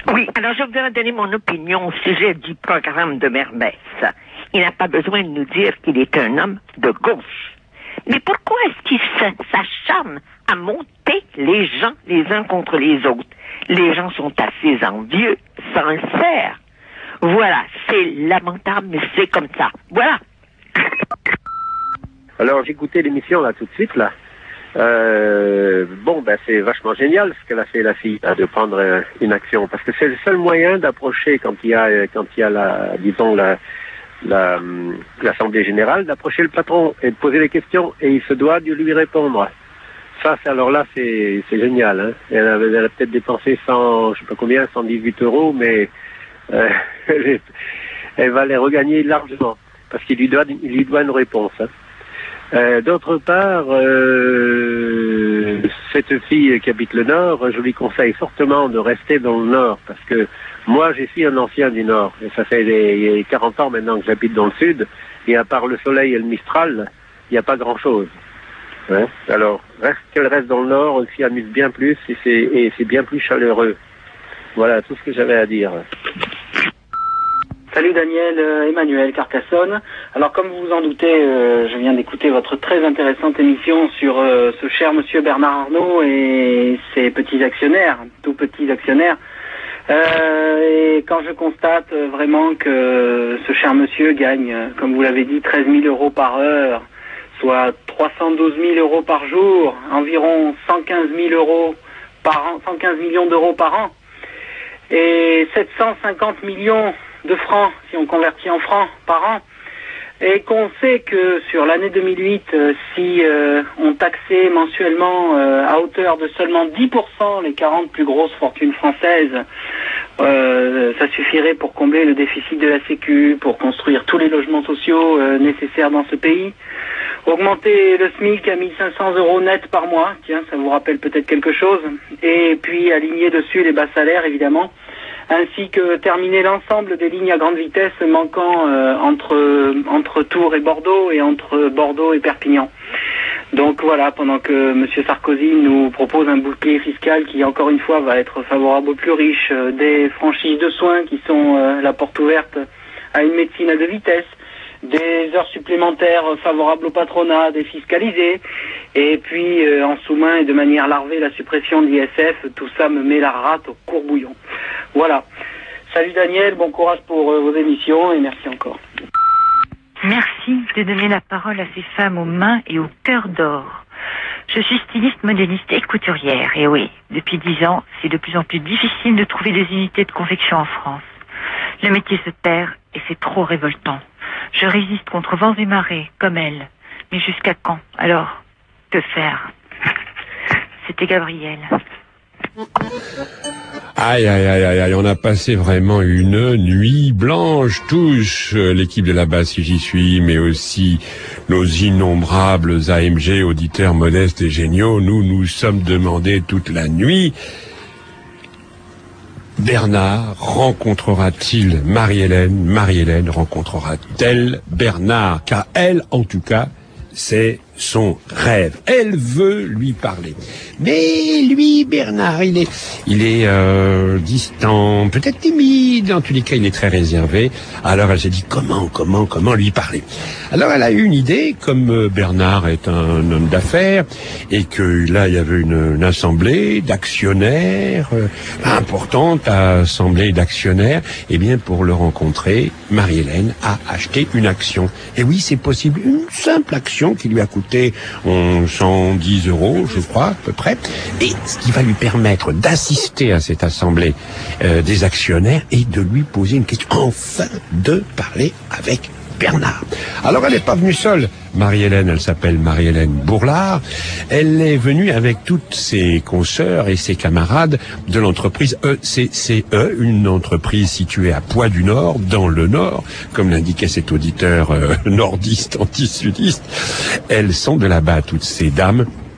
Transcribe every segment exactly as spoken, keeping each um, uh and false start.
Oui, alors je voudrais donner mon opinion au sujet du programme de Mermès. Il n'a pas besoin de nous dire qu'il est un homme de gauche. Mais pourquoi est-ce qu'il s'acharne à monter les gens les uns contre les autres? Les gens sont assez envieux, sincères. Voilà, c'est lamentable, mais c'est comme ça. Voilà. Alors, j'écoutais l'émission, là, tout de suite, là. Euh, bon, ben, c'est vachement génial ce qu'elle a fait, la fille, là, de prendre euh, une action. Parce que c'est le seul moyen d'approcher, quand il y a, euh, quand il y a la, disons, la, la, hum, l'Assemblée Générale, d'approcher le patron et de poser des questions, et il se doit de lui répondre. Ça, c'est, alors là, c'est, c'est génial, hein. Elle a, elle a peut-être dépensé cent, je sais pas combien, cent dix-huit euros, mais, euh, elle, elle va les regagner largement. Parce qu'il lui doit, il lui doit une réponse, hein. Euh, d'autre part, euh, cette fille qui habite le Nord, je lui conseille fortement de rester dans le Nord, parce que moi, je suis un ancien du Nord, et ça fait des, quarante ans maintenant que j'habite dans le Sud, et à part le soleil et le Mistral, il n'y a pas grand-chose. Hein? Alors, reste, qu'elle reste dans le Nord, elle s'y amuse bien plus, et c'est, et c'est bien plus chaleureux. Voilà tout ce que j'avais à dire. Salut Daniel, euh, Emmanuel Carcassonne. Alors comme vous vous en doutez, euh, je viens d'écouter votre très intéressante émission sur euh, ce cher monsieur Bernard Arnault et ses petits actionnaires, tout petits actionnaires. Euh, et quand je constate euh, vraiment que ce cher monsieur gagne, euh, comme vous l'avez dit, treize mille euros par heure, soit trois cent douze mille euros par jour, environ cent quinze mille euros par an, cent quinze millions d'euros par an, et sept cent cinquante millions de francs, si on convertit en francs, par an, et qu'on sait que sur l'année deux mille huit, euh, si euh, on taxait mensuellement euh, à hauteur de seulement dix pour cent les quarante plus grosses fortunes françaises, euh, ça suffirait pour combler le déficit de la Sécu, pour construire tous les logements sociaux euh, nécessaires dans ce pays, augmenter le SMIC à mille cinq cents euros net par mois, tiens, ça vous rappelle peut-être quelque chose, et puis aligner dessus les bas salaires, évidemment, ainsi que terminer l'ensemble des lignes à grande vitesse manquant euh, entre, entre Tours et Bordeaux et entre Bordeaux et Perpignan. Donc voilà, pendant que M. Sarkozy nous propose un bouclier fiscal qui, encore une fois, va être favorable aux plus riches, euh, des franchises de soins qui sont euh, la porte ouverte à une médecine à deux vitesses, des heures supplémentaires favorables au patronat, défiscalisées, et puis euh, en sous-main et de manière larvée la suppression de l'I S F, tout ça me met la rate au courbouillon. Voilà. Salut Daniel, bon courage pour euh, vos émissions et merci encore. Merci de donner la parole à ces femmes aux mains et au cœur d'or. Je suis styliste, modéliste et couturière, et oui, depuis dix ans, c'est de plus en plus difficile de trouver des unités de confection en France. Le métier se perd et c'est trop révoltant. Je résiste contre vents et marées, comme elle. Mais jusqu'à quand? Alors, que faire? C'était Gabriel. Aïe, aïe, aïe, aïe, aïe, on a passé vraiment une nuit blanche, tous, l'équipe de la base si j'y suis, mais aussi nos innombrables A M G, auditeurs modestes et géniaux, nous nous sommes demandé toute la nuit, Bernard rencontrera-t-il Marie-Hélène? Marie-Hélène rencontrera-t-elle Bernard? Car elle, en tout cas, c'est son rêve. Elle veut lui parler. Mais lui, Bernard, il est, il est euh, distant, peut-être timide. En tous les cas, il est très réservé. Alors, elle s'est dit comment, comment, comment lui parler. Alors, elle a eu une idée, comme Bernard est un homme d'affaires et que là, il y avait une, une assemblée d'actionnaires euh, importante, assemblée d'actionnaires. Eh bien, pour le rencontrer, Marie-Hélène a acheté une action. Et oui, c'est possible, une simple action qui lui a coûté cent dix euros, je crois, à peu près, et ce qui va lui permettre d'assister à cette assemblée euh, des actionnaires et de lui poser une question, enfin de parler avec Bernard. Alors elle n'est pas venue seule, Marie-Hélène, elle s'appelle Marie-Hélène Bourlard, elle est venue avec toutes ses consoeurs et ses camarades de l'entreprise E C C E, une entreprise située à Poix-du-Nord, dans le Nord, comme l'indiquait cet auditeur euh, nordiste, anti-sudiste. Elles sont de là-bas, toutes ces dames.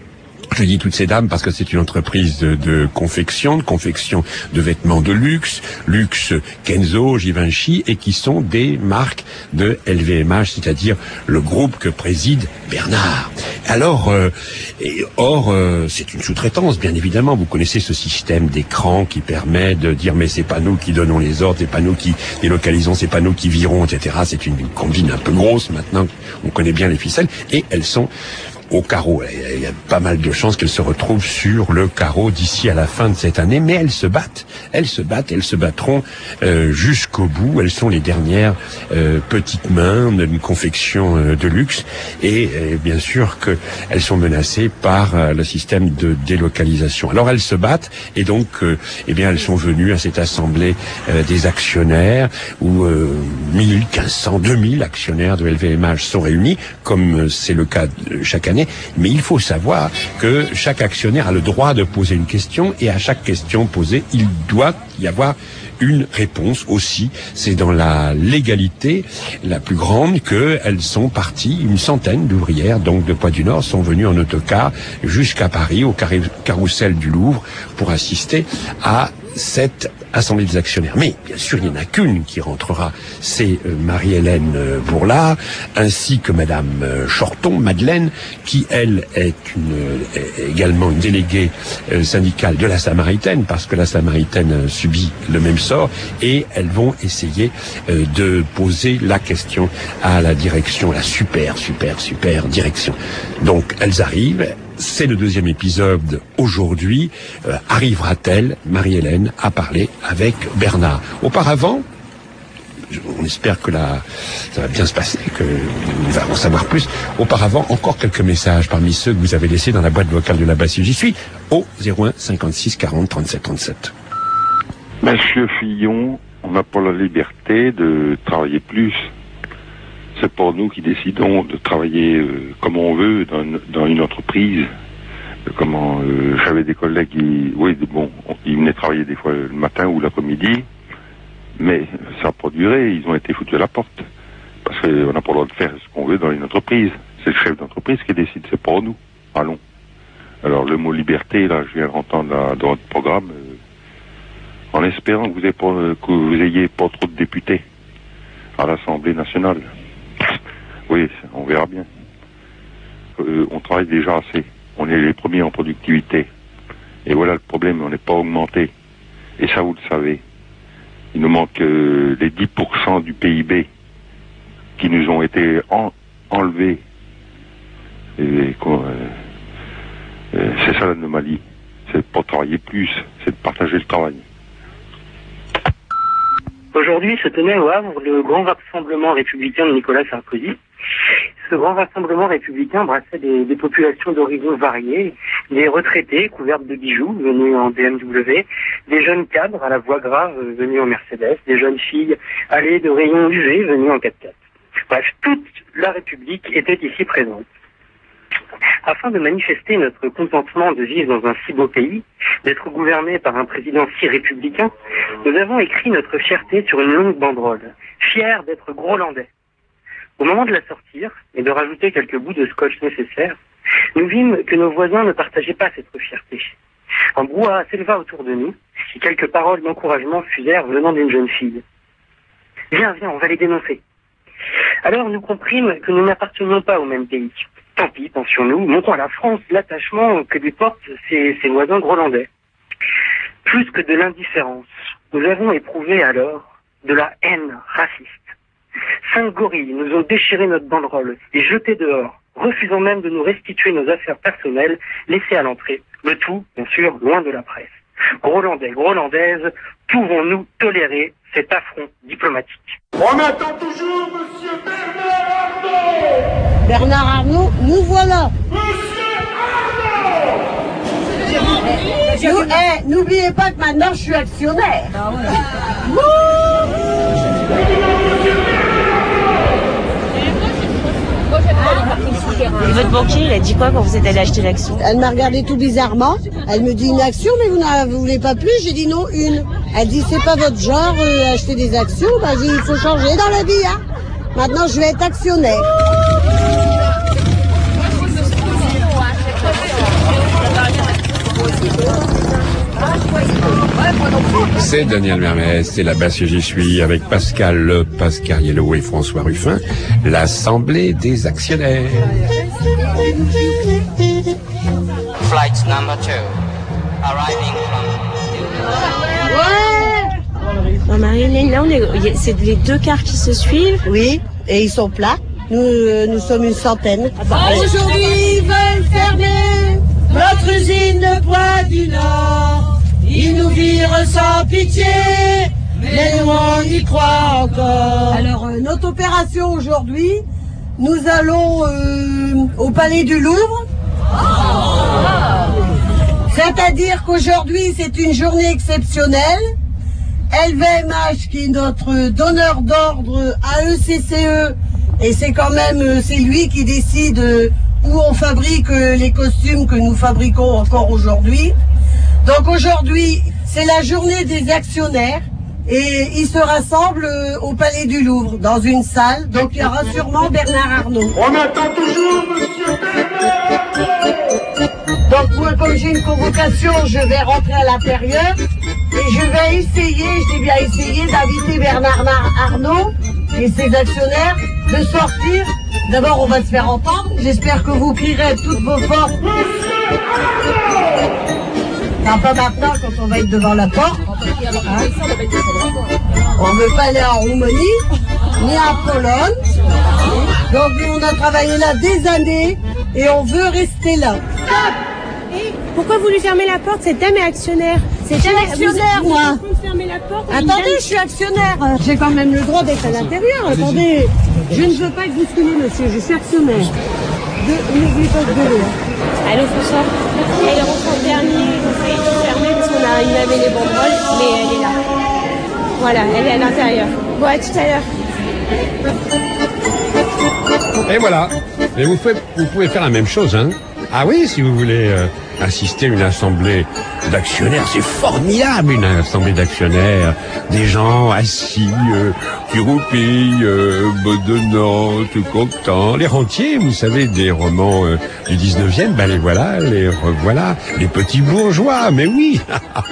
Je dis toutes ces dames parce que c'est une entreprise de, de confection, de confection de vêtements de luxe, luxe Kenzo, Givenchy, et qui sont des marques de L V M H, c'est-à-dire le groupe que préside Bernard. Alors, euh, et, or, euh, c'est une sous-traitance, bien évidemment. Vous connaissez ce système d'écran qui permet de dire mais c'est pas nous qui donnons les ordres, c'est pas nous qui délocalisons, c'est pas nous qui virons, et cetera. C'est une, une combine un peu grosse maintenant. On connaît bien les ficelles et elles sont au carreau. Il y a pas mal de chances qu'elles se retrouvent sur le carreau d'ici à la fin de cette année, mais elles se battent. Elles se battent, elles se battront euh, jusqu'au bout. Elles sont les dernières euh, petites mains d'une confection euh, de luxe et euh, bien sûr qu'elles sont menacées par euh, le système de délocalisation. Alors elles se battent et donc euh, eh bien elles sont venues à cette assemblée euh, des actionnaires où euh, mille, quinze cents, deux mille actionnaires de L V M H sont réunis, comme c'est le cas chaque année. Mais il faut savoir que chaque actionnaire a le droit de poser une question et à chaque question posée, il doit y avoir une réponse aussi. C'est dans la légalité la plus grande qu'elles sont parties. Une centaine d'ouvrières, donc de Poix-du-Nord, sont venues en autocar jusqu'à Paris, au carrousel du Louvre, pour assister à cette assemblée des actionnaires. Mais bien sûr, il n'y en a qu'une qui rentrera, c'est euh, Marie-Hélène euh, Bourlard, ainsi que Madame euh, Chorton, Madeleine, qui elle est une, euh, également une déléguée euh, syndicale de la Samaritaine, parce que la Samaritaine euh, subit le même sort, et elles vont essayer euh, de poser la question à la direction, la super, super, super direction. Donc elles arrivent. C'est le deuxième épisode aujourd'hui. Euh, arrivera-t-elle, Marie-Hélène, à parler avec Bernard? Auparavant, on espère que là, ça va bien se passer, que nous allons en savoir plus. Auparavant, encore quelques messages parmi ceux que vous avez laissés dans la boîte vocale de la Bastille. J'y suis au zéro un cinquante-six quarante trente-sept trente-sept. Monsieur Fillon, on n'a pas la liberté de travailler plus. C'est pour nous qui décidons de travailler euh, comme on veut dans, dans une entreprise. Euh, comment euh, j'avais des collègues qui, oui, bon, ils venaient travailler des fois le matin ou l'après-midi, mais ça n'a pas duré. Ils ont été foutus à la porte parce qu'on n'a pas le droit de faire ce qu'on veut dans une entreprise. C'est le chef d'entreprise qui décide, c'est pour nous. Allons. Alors le mot liberté, là, je viens d'entendre là, dans votre programme, euh, en espérant que vous ayez pas, que vous ayez pas trop de députés à l'Assemblée nationale. Oui, on verra bien. Euh, on travaille déjà assez. On est les premiers en productivité. Et voilà le problème, on n'est pas augmenté. Et ça, vous le savez. Il nous manque euh, les dix pour cent du P I B qui nous ont été en, enlevés. Et, euh, euh, c'est ça l'anomalie. C'est de pas travailler plus, c'est de partager le travail. Aujourd'hui se tenait au Havre le grand rassemblement républicain de Nicolas Sarkozy. Ce grand rassemblement républicain brassait des, des populations d'horizons variés, des retraités couvertes de bijoux venus en B M W, des jeunes cadres à la voix grave venus en Mercedes, des jeunes filles allées de rayons U V venues en quatre-quatre. Bref, toute la République était ici présente. Afin de manifester notre contentement de vivre dans un si beau pays, d'être gouverné par un président si républicain, nous avons écrit notre fierté sur une longue banderole, fiers d'être grolandais. Au moment de la sortir, et de rajouter quelques bouts de scotch nécessaires, nous vîmes que nos voisins ne partageaient pas cette fierté. Un brouhaha s'éleva autour de nous, et quelques paroles d'encouragement fusèrent venant d'une jeune fille. « Viens, viens, on va les dénoncer. » Alors nous comprîmes que nous n'appartenions pas au même pays. Tant pis, pensions-nous, montons à la France l'attachement que lui portent ses, ses voisins grolandais. Plus que de l'indifférence, nous avons éprouvé alors de la haine raciste. Cinq gorilles nous ont déchiré notre banderole et jeté dehors, refusant même de nous restituer nos affaires personnelles laissées à l'entrée. Le tout, bien sûr, loin de la presse. Grolandais, Grolandaises, pouvons-nous tolérer cet affront diplomatique? On attend toujours Monsieur Bernard Arnault. Bernard Arnault, nous voilà. Monsieur Arnault. Nous, eh, n'oubliez pas que maintenant je suis actionnaire. Ah ouais. Et votre banquier, il a dit quoi quand vous êtes allé acheter l'action? Elle m'a regardé tout bizarrement. Elle me dit une action, mais vous n'en voulez pas plus? J'ai dit non, une. Elle dit c'est pas votre genre, euh, acheter des actions. Bah, j'ai dit il faut changer dans la vie, hein. Maintenant, je vais être actionnaire. C'est Daniel Mermez, c'est la basse J'y suis avec Pascal Le, Pascal Yellow et François Ruffin, l'Assemblée des actionnaires. Flight number two, arriving from... Non, Marie-Hélène, là, on est, c'est les deux cars qui se suivent. Oui, et ils sont plats. Nous, euh, nous sommes une centaine. Aujourd'hui, ils veulent fermer notre usine de poids du Nord. Ils nous virent sans pitié, mais nous on y croit encore. Alors, euh, notre opération aujourd'hui, nous allons euh, au Palais du Louvre. Oh. C'est-à-dire qu'aujourd'hui, c'est une journée exceptionnelle. L V M H, qui est notre donneur d'ordre à E C C E, et c'est quand même, c'est lui qui décide où on fabrique les costumes que nous fabriquons encore aujourd'hui. Donc aujourd'hui, c'est la journée des actionnaires et ils se rassemblent au Palais du Louvre, dans une salle. Donc il y aura sûrement Bernard Arnault. On attend toujours Monsieur Bernard Arnault. Donc moi, comme j'ai une convocation, je vais rentrer à l'intérieur et je vais essayer, je dis bien essayer, d'inviter Bernard Arnault et ses actionnaires de sortir. D'abord, on va se faire entendre. J'espère que vous crierez toutes vos forces. Non, pas maintenant, quand on va être devant la porte. Hein? On ne veut pas aller en Roumanie, ni en Pologne. Donc, nous, on a travaillé là des années et on veut rester là. Pourquoi vous lui fermez la porte? Cette dame est actionnaire. C'est un actionnaire, vous, moi. Vous fermez la porte. Attendez, je suis actionnaire. J'ai quand même le droit d'être à l'intérieur. Attendez, je ne veux pas être bousculé, monsieur. Je suis actionnaire. De, n'oubliez pas de gueuler. Allô, François. Elle rentre en dernier. On fait tout fermer parce qu'on a, il avait les banderoles, mais elle est là. Voilà, elle est à l'intérieur. Bon, à tout à l'heure. Et voilà. Et vous pouvez, vous pouvez faire la même chose, hein. Ah oui, si vous voulez euh, assister à une assemblée d'actionnaires, c'est formidable, une assemblée d'actionnaires, des gens assis, euh, qui roupillent, euh, bedonnants, tout contents, les rentiers, vous savez, des romans euh, du dix-neuvième, ben les voilà, les revoilà, les petits bourgeois, mais oui.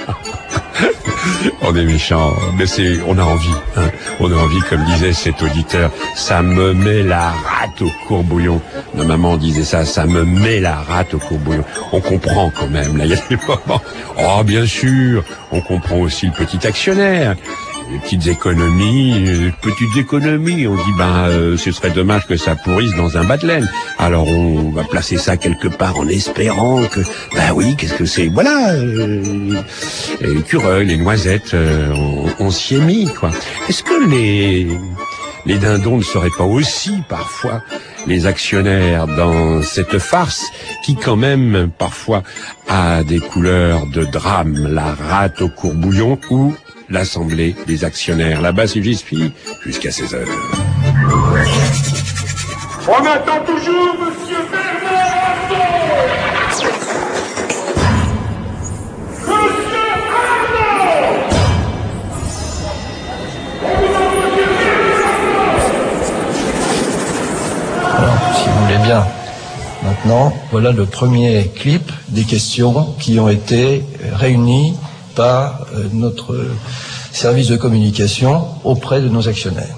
On est méchants, mais c'est, on a envie, hein. On a envie, comme disait cet auditeur, ça me met la rate au courbouillon. Ma maman disait ça, ça me met la rate au courbouillon. On comprend quand même, là, il y a des moments. Oh, bien sûr, on comprend aussi le petit actionnaire. Les petites économies, les petites économies, on dit ben euh, ce serait dommage que ça pourrisse dans un bas de laine. Alors on va placer ça quelque part en espérant que ben oui, qu'est-ce que c'est, voilà, euh, les l'écureuil, les noisettes, euh, on, on s'y est mis quoi. Est-ce que les les dindons ne seraient pas aussi parfois les actionnaires dans cette farce qui quand même parfois a des couleurs de drame, la rate au courbouillon ou l'Assemblée des actionnaires. Là-bas, c'est J'y suis, jusqu'à seize heures. On attend toujours Monsieur Bernard Arnault. Monsieur Arnault. Alors, si vous voulez bien, maintenant, voilà le premier clip des questions qui ont été réunies par notre service de communication auprès de nos actionnaires.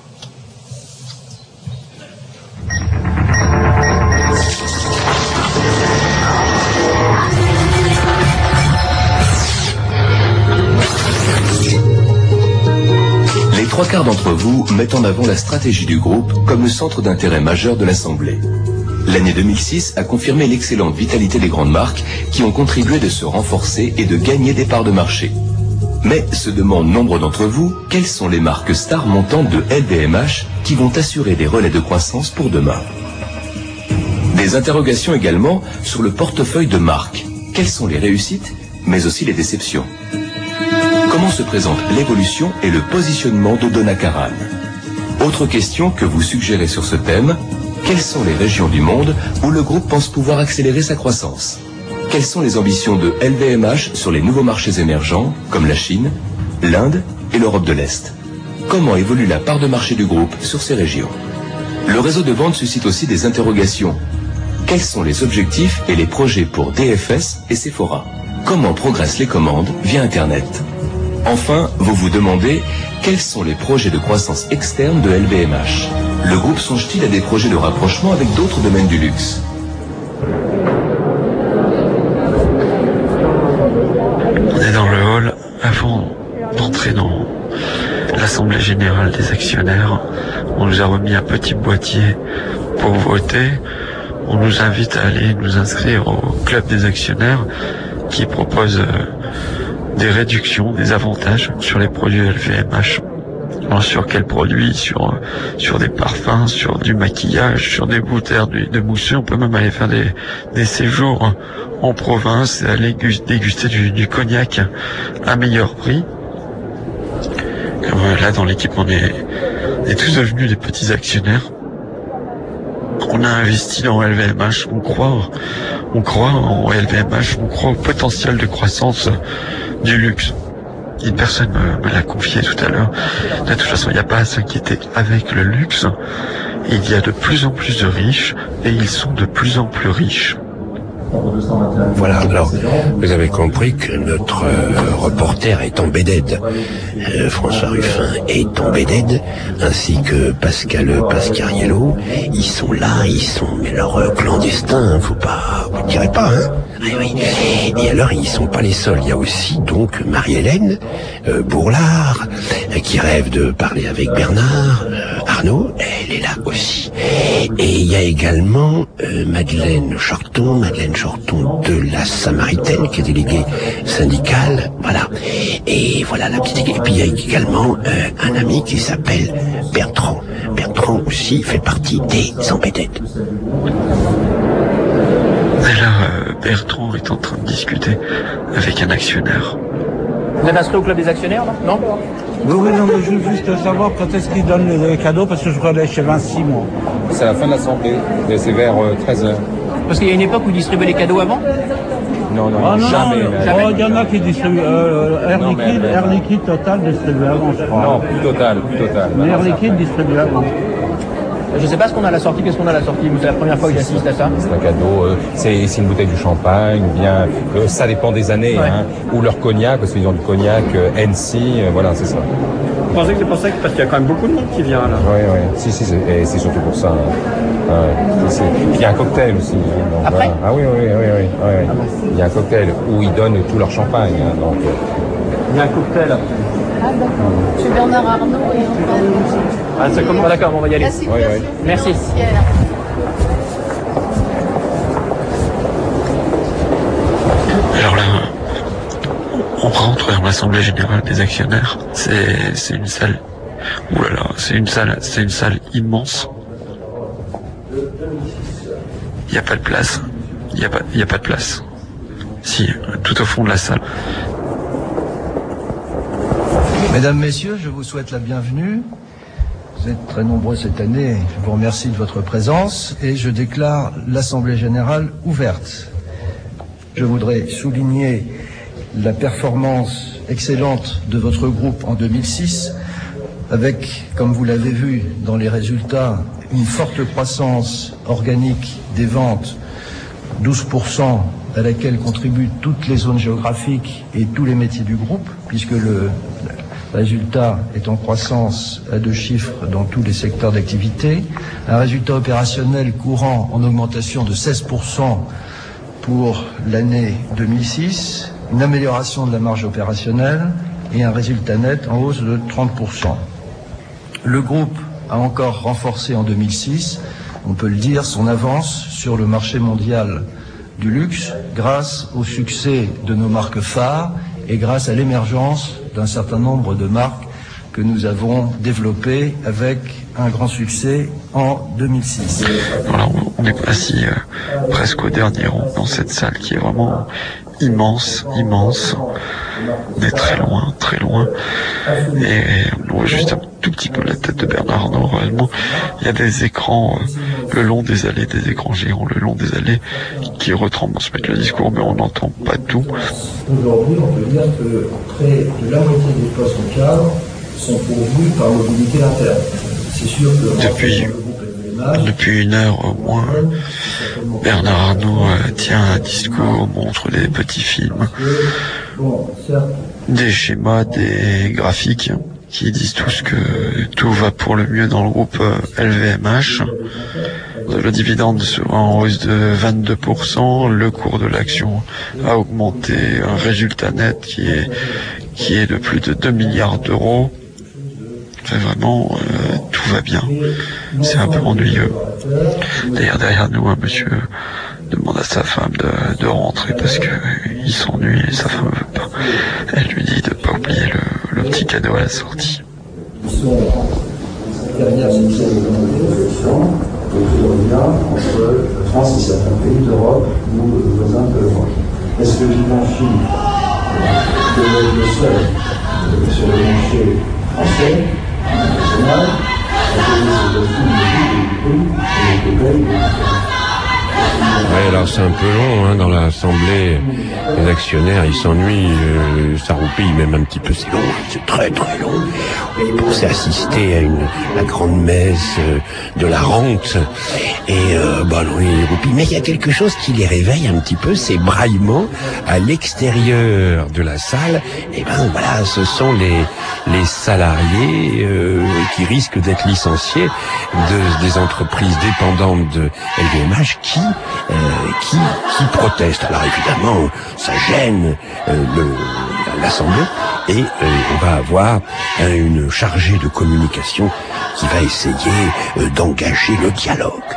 Les trois quarts d'entre vous mettent en avant la stratégie du groupe comme le centre d'intérêt majeur de l'Assemblée. L'année deux mille six a confirmé l'excellente vitalité des grandes marques qui ont contribué de se renforcer et de gagner des parts de marché. Mais se demandent nombre d'entre vous, quelles sont les marques stars montantes de L V M H qui vont assurer des relais de croissance pour demain? Des interrogations également sur le portefeuille de marques. Quelles sont les réussites, mais aussi les déceptions? Comment se présente l'évolution et le positionnement de Donna Karan? Autre question que vous suggérez sur ce thème: quelles sont les régions du monde où le groupe pense pouvoir accélérer sa croissance? Quelles sont les ambitions de L V M H sur les nouveaux marchés émergents, comme la Chine, l'Inde et l'Europe de l'Est? Comment évolue la part de marché du groupe sur ces régions? Le réseau de vente suscite aussi des interrogations. Quels sont les objectifs et les projets pour D F S et Sephora? comment progressent les commandes via Internet. Enfin, vous vous demandez quels sont les projets de croissance externe de L V M H. Le groupe songe-t-il à des projets de rapprochement avec d'autres domaines du luxe? On est dans le hall avant d'entrer dans l'Assemblée Générale des Actionnaires. On nous a remis un petit boîtier pour voter. On nous invite à aller nous inscrire au Club des Actionnaires qui propose euh, des réductions, des avantages sur les produits L V M H. Alors sur quels produits? Sur euh, sur des parfums, sur du maquillage, sur des bouteilles de, de mousseux. On peut même aller faire des, des séjours en province et aller déguster du, du cognac à meilleur prix. Euh, là, dans l'équipe, on est, on est tous devenus des petits actionnaires. On a investi dans L V M H, on croit, on croit en L V M H, on croit au potentiel de croissance du luxe. Et personne me, me l'a confié tout à l'heure. De toute façon, il n'y a pas à s'inquiéter avec le luxe. Il y a de plus en plus de riches et ils sont de plus en plus riches. Voilà, alors, vous avez compris que notre euh, reporter est en bédède. Euh, François Ruffin est en bédède, ainsi que Pascal Pascariello. Ils sont là, ils sont, mais alors, euh, clandestins, hein, faut pas, vous ne direz pas, hein. Oui, oui. Et alors, ils sont pas les seuls. Il y a aussi, donc, Marie-Hélène euh, Bourlard, euh, qui rêve de parler avec Bernard euh, Arnault. Elle est là aussi. Et il y a également euh, Madeleine Chorton, Madeleine Chorton de la Samaritaine, qui est déléguée syndicale. Voilà. Et voilà la petite équipe. Et puis il y a également euh, un ami qui s'appelle Bertrand. Bertrand aussi fait partie des embêtettes. Et là, euh, Bertrand est en train de discuter avec un actionnaire. Vous êtes inscrit au club des actionnaires, non? Non. Oui, oui, non, mais je veux juste savoir quand est-ce qu'ils donnent les cadeaux, parce que je relève chez Vinci, moi. C'est à la fin de l'assemblée, c'est vers euh, treize heures. Parce qu'il y a une époque où ils distribuaient les cadeaux avant? Non, non, ah, non jamais. Non, jamais. Oh, il y en a qui distribuent, euh, Air, non, Liquide, mais, Air Liquide Total distribue avant, je crois. Non, plus Total, plus Total. Mais Air Liquide distribue avant. Je sais pas ce qu'on a à la sortie, qu'est-ce qu'on a à la sortie? C'est la première fois que j'assiste à ça. C'est un cadeau, euh, c'est une bouteille de champagne, bien, euh, ça dépend des années, ouais. hein, ou leur cognac, parce qu'ils ont du cognac, euh, N C, euh, voilà, c'est ça. Vous pensez que c'est pour ça que, parce qu'il y a quand même beaucoup de monde qui vient là? Oui, oui, si, si, et c'est surtout pour ça. Hein. Ouais, c'est, il y a un cocktail aussi. Hein, donc, après voilà. Ah oui, oui, oui, oui, oui, oui. Ah bon. Il y a un cocktail où ils donnent tout leur champagne. Hein, donc, euh... Il y a un cocktail. Ah d'accord. Monsieur Bernard Arnault et enfin... Ah, ça commence. D'accord, on va y aller. Merci. Oui, oui. Merci. Alors là, on rentre dans l'Assemblée Générale des Actionnaires. C'est, c'est une salle. Ouh là là, c'est une salle, c'est une salle immense. Il n'y a pas de place. Il n'y a pas, il y a pas de place. Si, tout au fond de la salle. Mesdames, Messieurs, je vous souhaite la bienvenue. Vous êtes très nombreux cette année. Je vous remercie de votre présence et je déclare l'Assemblée Générale ouverte. Je voudrais souligner la performance excellente de votre groupe en deux mille six, avec, comme vous l'avez vu dans les résultats, une forte croissance organique des ventes, douze pour cent à laquelle contribuent toutes les zones géographiques et tous les métiers du groupe, puisque le résultat est en croissance à deux chiffres dans tous les secteurs d'activité, un résultat opérationnel courant en augmentation de seize pour cent pour l'année deux mille six, une amélioration de la marge opérationnelle et un résultat net en hausse de trente pour cent. Le groupe a encore renforcé en deux mille six, on peut le dire, son avance sur le marché mondial du luxe grâce au succès de nos marques phares et grâce à l'émergence d'un certain nombre de marques que nous avons développées avec un grand succès en deux mille six. Voilà, on est assis euh, presque au dernier rang dans cette salle qui est vraiment immense, immense. On est très loin, très loin. Et on voit juste un tout petit peu la tête de Bernard Arnault. Réellement, il y a des écrans euh, le long des allées, des écrans géants le long des allées qui retransmettent le discours, mais on n'entend pas tout. Aujourd'hui, on peut dire que près de la moitié des postes en cadre sont pourvus par mobilité interne. C'est sûr que depuis Depuis une heure au moins, Bernard Arnault euh, tient un discours, montre des petits films, des schémas, des graphiques qui disent tous que tout va pour le mieux dans le groupe L V M H. Le dividende sera en hausse de vingt-deux pour cent, le cours de l'action a augmenté, un résultat net qui est, qui est de plus de deux milliards d'euros. Enfin, vraiment, euh, tout va bien. C'est un peu ennuyeux. D'ailleurs, derrière nous, un monsieur demande à sa femme de, de rentrer parce que il s'ennuie et sa femme veut pas. Elle lui dit de pas oublier le, le petit cadeau à la sortie. Entre la France et certains pays d'Europe ou voisins de l'Europe. Est-ce que Givenchy devait être le seul sur le marché français, international, à payer ses films et les pays Ouais, alors c'est un peu long hein, dans l'assemblée des actionnaires, ils s'ennuient, euh, ça roupille même un petit peu, c'est long, c'est très très long. Ils pensaient assister à une la grande messe euh, de la rente et euh, bah non, ils roupillent. Mais il y a quelque chose qui les réveille un petit peu, ces braillements à l'extérieur de la salle. Et ben voilà, ce sont les les salariés euh, qui risquent d'être licenciés de, des entreprises dépendantes de L V M H qui Euh, qui, qui proteste. Alors évidemment, ça gêne euh, le, l'Assemblée et euh, on va avoir euh, une chargée de communication qui va essayer euh, d'engager le dialogue.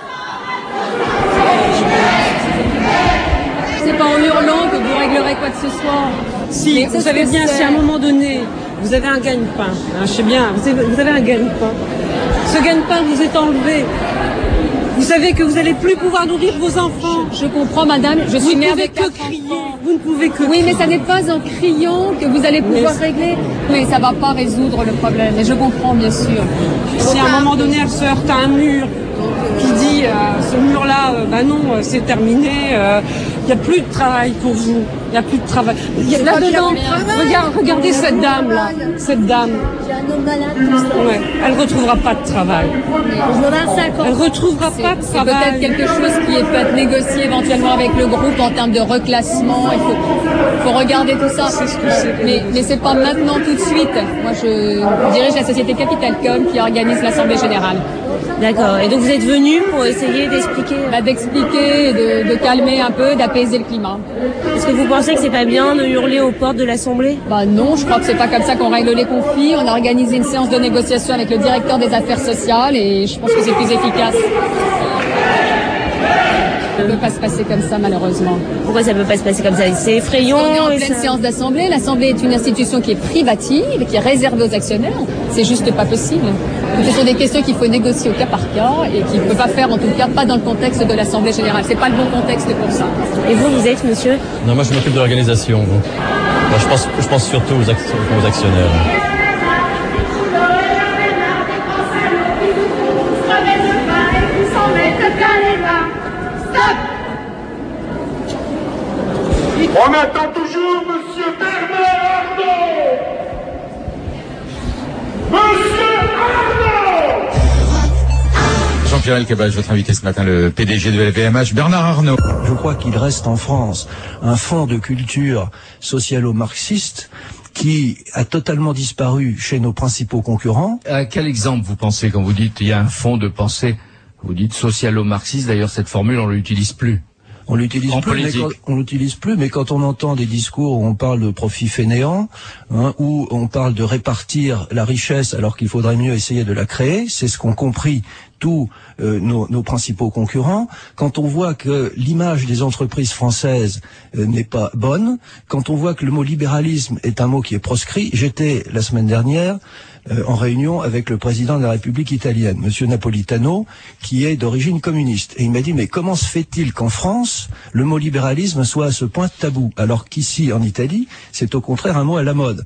C'est pas en hurlant que vous réglerez quoi que ce soit. Si, mais vous savez bien, si à un moment donné, vous avez un gagne-pain, hein, je sais bien, vous avez, vous avez un gagne-pain. Ce gagne-pain vous est enlevé. Vous savez que vous n'allez plus pouvoir nourrir vos enfants. Je comprends, madame. Je suis mère avec que crier. Vous ne pouvez que Oui, crier. mais ça n'est pas en criant que vous allez pouvoir mais régler. Mais ça ne va pas résoudre le problème. Et je comprends, bien sûr. Si à un moment donné, elle se heurte à un mur qui dit, euh, ce mur-là, euh, ben non, euh, c'est terminé. Il euh, n'y a plus de travail pour vous. Il n'y a plus de travail. Là-dedans, regarde, regardez cette dame-là. Cette dame. Ouais, elle ne retrouvera pas de travail. Elle ne retrouvera pas de travail. C'est peut-être quelque chose qui peut être négocié éventuellement avec le groupe en termes de reclassement. Il faut, faut regarder tout ça. C'est ce que c'est. Mais, mais c'est pas maintenant tout de suite. Moi, je dirige la société Capitalcom qui organise l'Assemblée Générale. D'accord. Et donc vous êtes venu pour essayer d'expliquer bah, D'expliquer, de, de calmer un peu, d'apaiser le climat. Est-ce que vous pensez que c'est pas bien de hurler aux portes de l'Assemblée? Bah non, je crois que c'est pas comme ça qu'on règle les conflits. On a organisé une séance de négociation avec le directeur des affaires sociales et je pense que c'est plus efficace. Ça ne peut pas se passer comme ça, malheureusement. Pourquoi ça ne peut pas se passer comme ça? C'est effrayant. On est en pleine ça... séance d'Assemblée. L'Assemblée est une institution qui est privative, qui est réservée aux actionnaires. C'est juste pas possible. Donc, ce sont des questions qu'il faut négocier au cas par cas et qu'il ne peut pas faire, en tout cas, pas dans le contexte de l'Assemblée générale. C'est pas le bon contexte pour ça. Et vous, vous êtes, monsieur? Non, moi, je m'occupe de l'organisation. Moi, je pense, je pense surtout aux, act- aux actionnaires. On attend toujours Monsieur Bernard Arnault. Monsieur Arnault. Jean-Pierre Elkabbach, votre invité ce matin, le P D G de L V M H, Bernard Arnault. Je crois qu'il reste en France un fonds de culture socialo-marxiste qui a totalement disparu chez nos principaux concurrents. À quel exemple vous pensez quand vous dites il y a un fonds de pensée, vous dites socialo-marxiste, d'ailleurs cette formule on ne l'utilise plus. On l'utilise plus, mais quand, on l'utilise plus, mais quand on entend des discours où on parle de profit fainéant, hein, où on parle de répartir la richesse alors qu'il faudrait mieux essayer de la créer, c'est ce qu'ont compris tous euh, nos, nos principaux concurrents. Quand on voit que l'image des entreprises françaises euh, n'est pas bonne, quand on voit que le mot libéralisme est un mot qui est proscrit, j'étais la semaine dernière Euh, en réunion avec le président de la République italienne, Monsieur Napolitano, qui est d'origine communiste. Et il m'a dit, mais comment se fait-il qu'en France, le mot libéralisme soit à ce point tabou, alors qu'ici, en Italie, c'est au contraire un mot à la mode.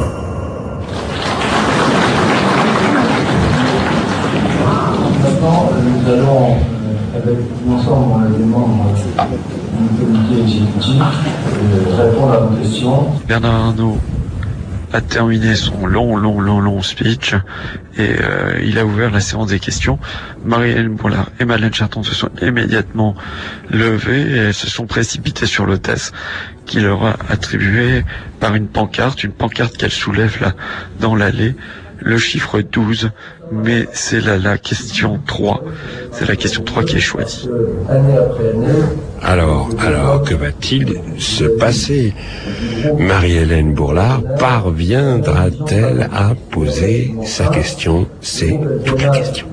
Maintenant, nous allons, avec l'ensemble des membres du comité exécutif, répondre à vos questions. Bernard Arnault a terminé son long, long, long, long speech et euh, il a ouvert la séance des questions. Marie-Hélène Bourlard et Madeleine Charton se sont immédiatement levées et elles se sont précipitées sur l'hôtesse qui leur a attribué par une pancarte, une pancarte qu'elle soulève là dans l'allée, le chiffre douze, mais c'est la, la question trois. C'est la question trois qui est choisie. Alors, alors, que va-t-il se passer? Marie-Hélène Bourlard parviendra-t-elle à poser sa question? C'est toute la question.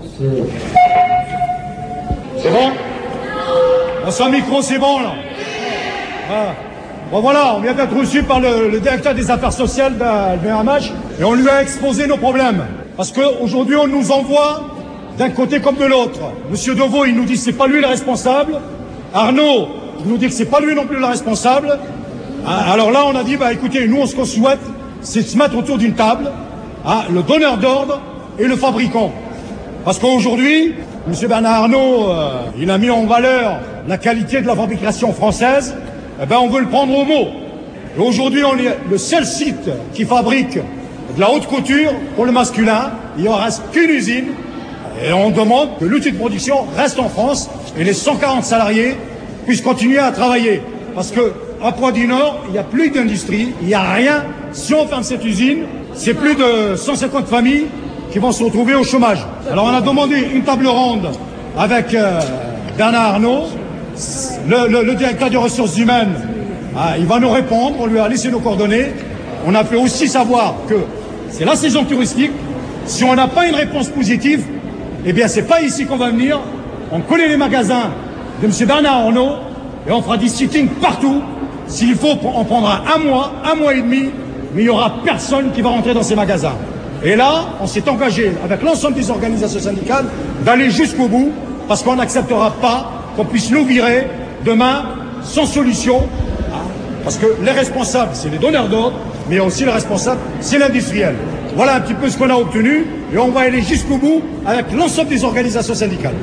C'est bon? Dans son micro, c'est bon, là. Ah. Bon, voilà, on vient d'être reçu par le, le directeur des affaires sociales de L V M H et on lui a exposé nos problèmes. Parce qu'aujourd'hui, on nous envoie d'un côté comme de l'autre. Monsieur Deveau, il nous dit que c'est pas lui le responsable. Arnaud, il nous dit que c'est pas lui non plus le responsable. Alors là, on a dit, bah écoutez, nous, ce qu'on souhaite, c'est de se mettre autour d'une table, hein, le donneur d'ordre et le fabricant. Parce qu'aujourd'hui, monsieur Bernard Arnault, euh, il a mis en valeur la qualité de la fabrication française. Eh ben, on veut le prendre au mot. Et aujourd'hui, on est le seul site qui fabrique de la haute couture pour le masculin. Il n'y en reste qu'une usine. Et on demande que l'outil de production reste en France et les cent quarante salariés puissent continuer à travailler. Parce que à Poix-du-Nord, il n'y a plus d'industrie, il n'y a rien. Si on ferme cette usine, c'est plus de cent cinquante familles qui vont se retrouver au chômage. Alors on a demandé une table ronde avec euh, Bernard Arnault. Le, le, le directeur des ressources humaines, ah, il va nous répondre, on lui a laissé nos coordonnées. On a fait aussi savoir que c'est la saison touristique. Si on n'a pas une réponse positive, eh bien c'est pas ici qu'on va venir. On connaît les magasins de M. Bernard Arnault et on fera des sittings partout. S'il faut, on prendra un mois, un mois et demi, mais il n'y aura personne qui va rentrer dans ces magasins. Et là, on s'est engagé avec l'ensemble des organisations syndicales d'aller jusqu'au bout parce qu'on n'acceptera pas qu'on puisse nous virer demain sans solution, parce que les responsables, c'est les donneurs d'ordre, mais aussi les responsables, c'est l'industriel. Voilà un petit peu ce qu'on a obtenu, et on va aller jusqu'au bout avec l'ensemble des organisations syndicales.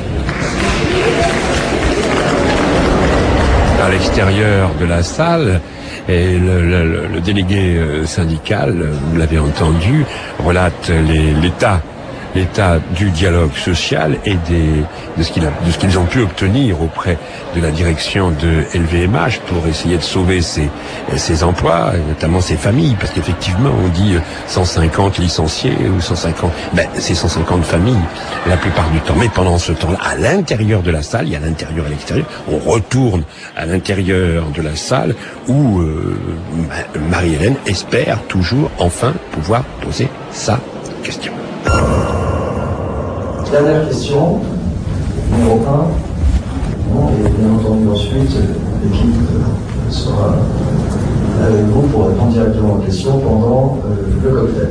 À l'extérieur de la salle, et le, le, le délégué syndical, vous l'avez entendu, relate les, l'état l'état du dialogue social et des, de ce qu'il a, de ce qu'ils ont pu obtenir auprès de la direction de L V M H pour essayer de sauver ces, ces emplois, et notamment ces familles, parce qu'effectivement on dit cent cinquante licenciés ou cent cinquante, ben c'est cent cinquante familles la plupart du temps. Mais pendant ce temps-là, à l'intérieur de la salle, il y a l'intérieur et l'extérieur, on retourne à l'intérieur de la salle où euh, Marie-Hélène espère toujours enfin pouvoir poser sa question. Dernière question, numéro un. Bon, et bien entendu ensuite, l'équipe euh, sera avec vous pour répondre directement aux questions pendant euh, le cocktail.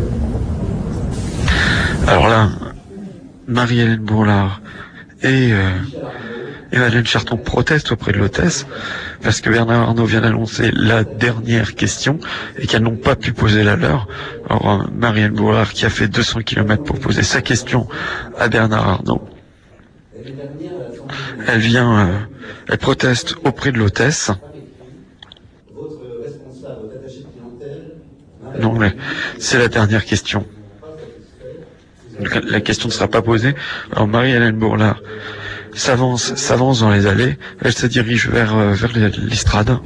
Alors là, Marie-Hélène Bourlard et, euh, et Madeleine Charton protestent auprès de l'hôtesse parce que Bernard Arnault vient d'annoncer la dernière question et qu'elles n'ont pas pu poser la leur. Alors Marie-Hélène Bourlard qui a fait deux cents kilomètres pour poser sa question à Bernard Arnault, elle vient, euh, elle proteste auprès de l'hôtesse. Non, mais c'est la dernière question. La question ne sera pas posée. Alors Marie-Hélène Bourlard s'avance, s'avance dans les allées. Elle se dirige vers euh, vers l'estrade.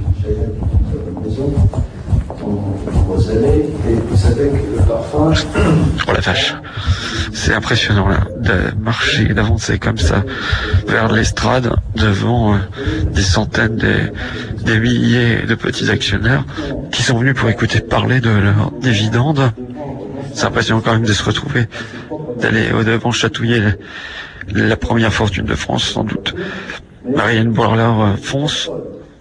Oh la vache, c'est impressionnant là, de marcher, d'avancer comme ça vers l'estrade devant euh, des centaines, des, des milliers de petits actionnaires qui sont venus pour écouter parler de leurs dividendes. C'est impressionnant quand même de se retrouver, d'aller au devant chatouiller la, la première fortune de France sans doute. Marie-Hélène Bourlard euh, fonce.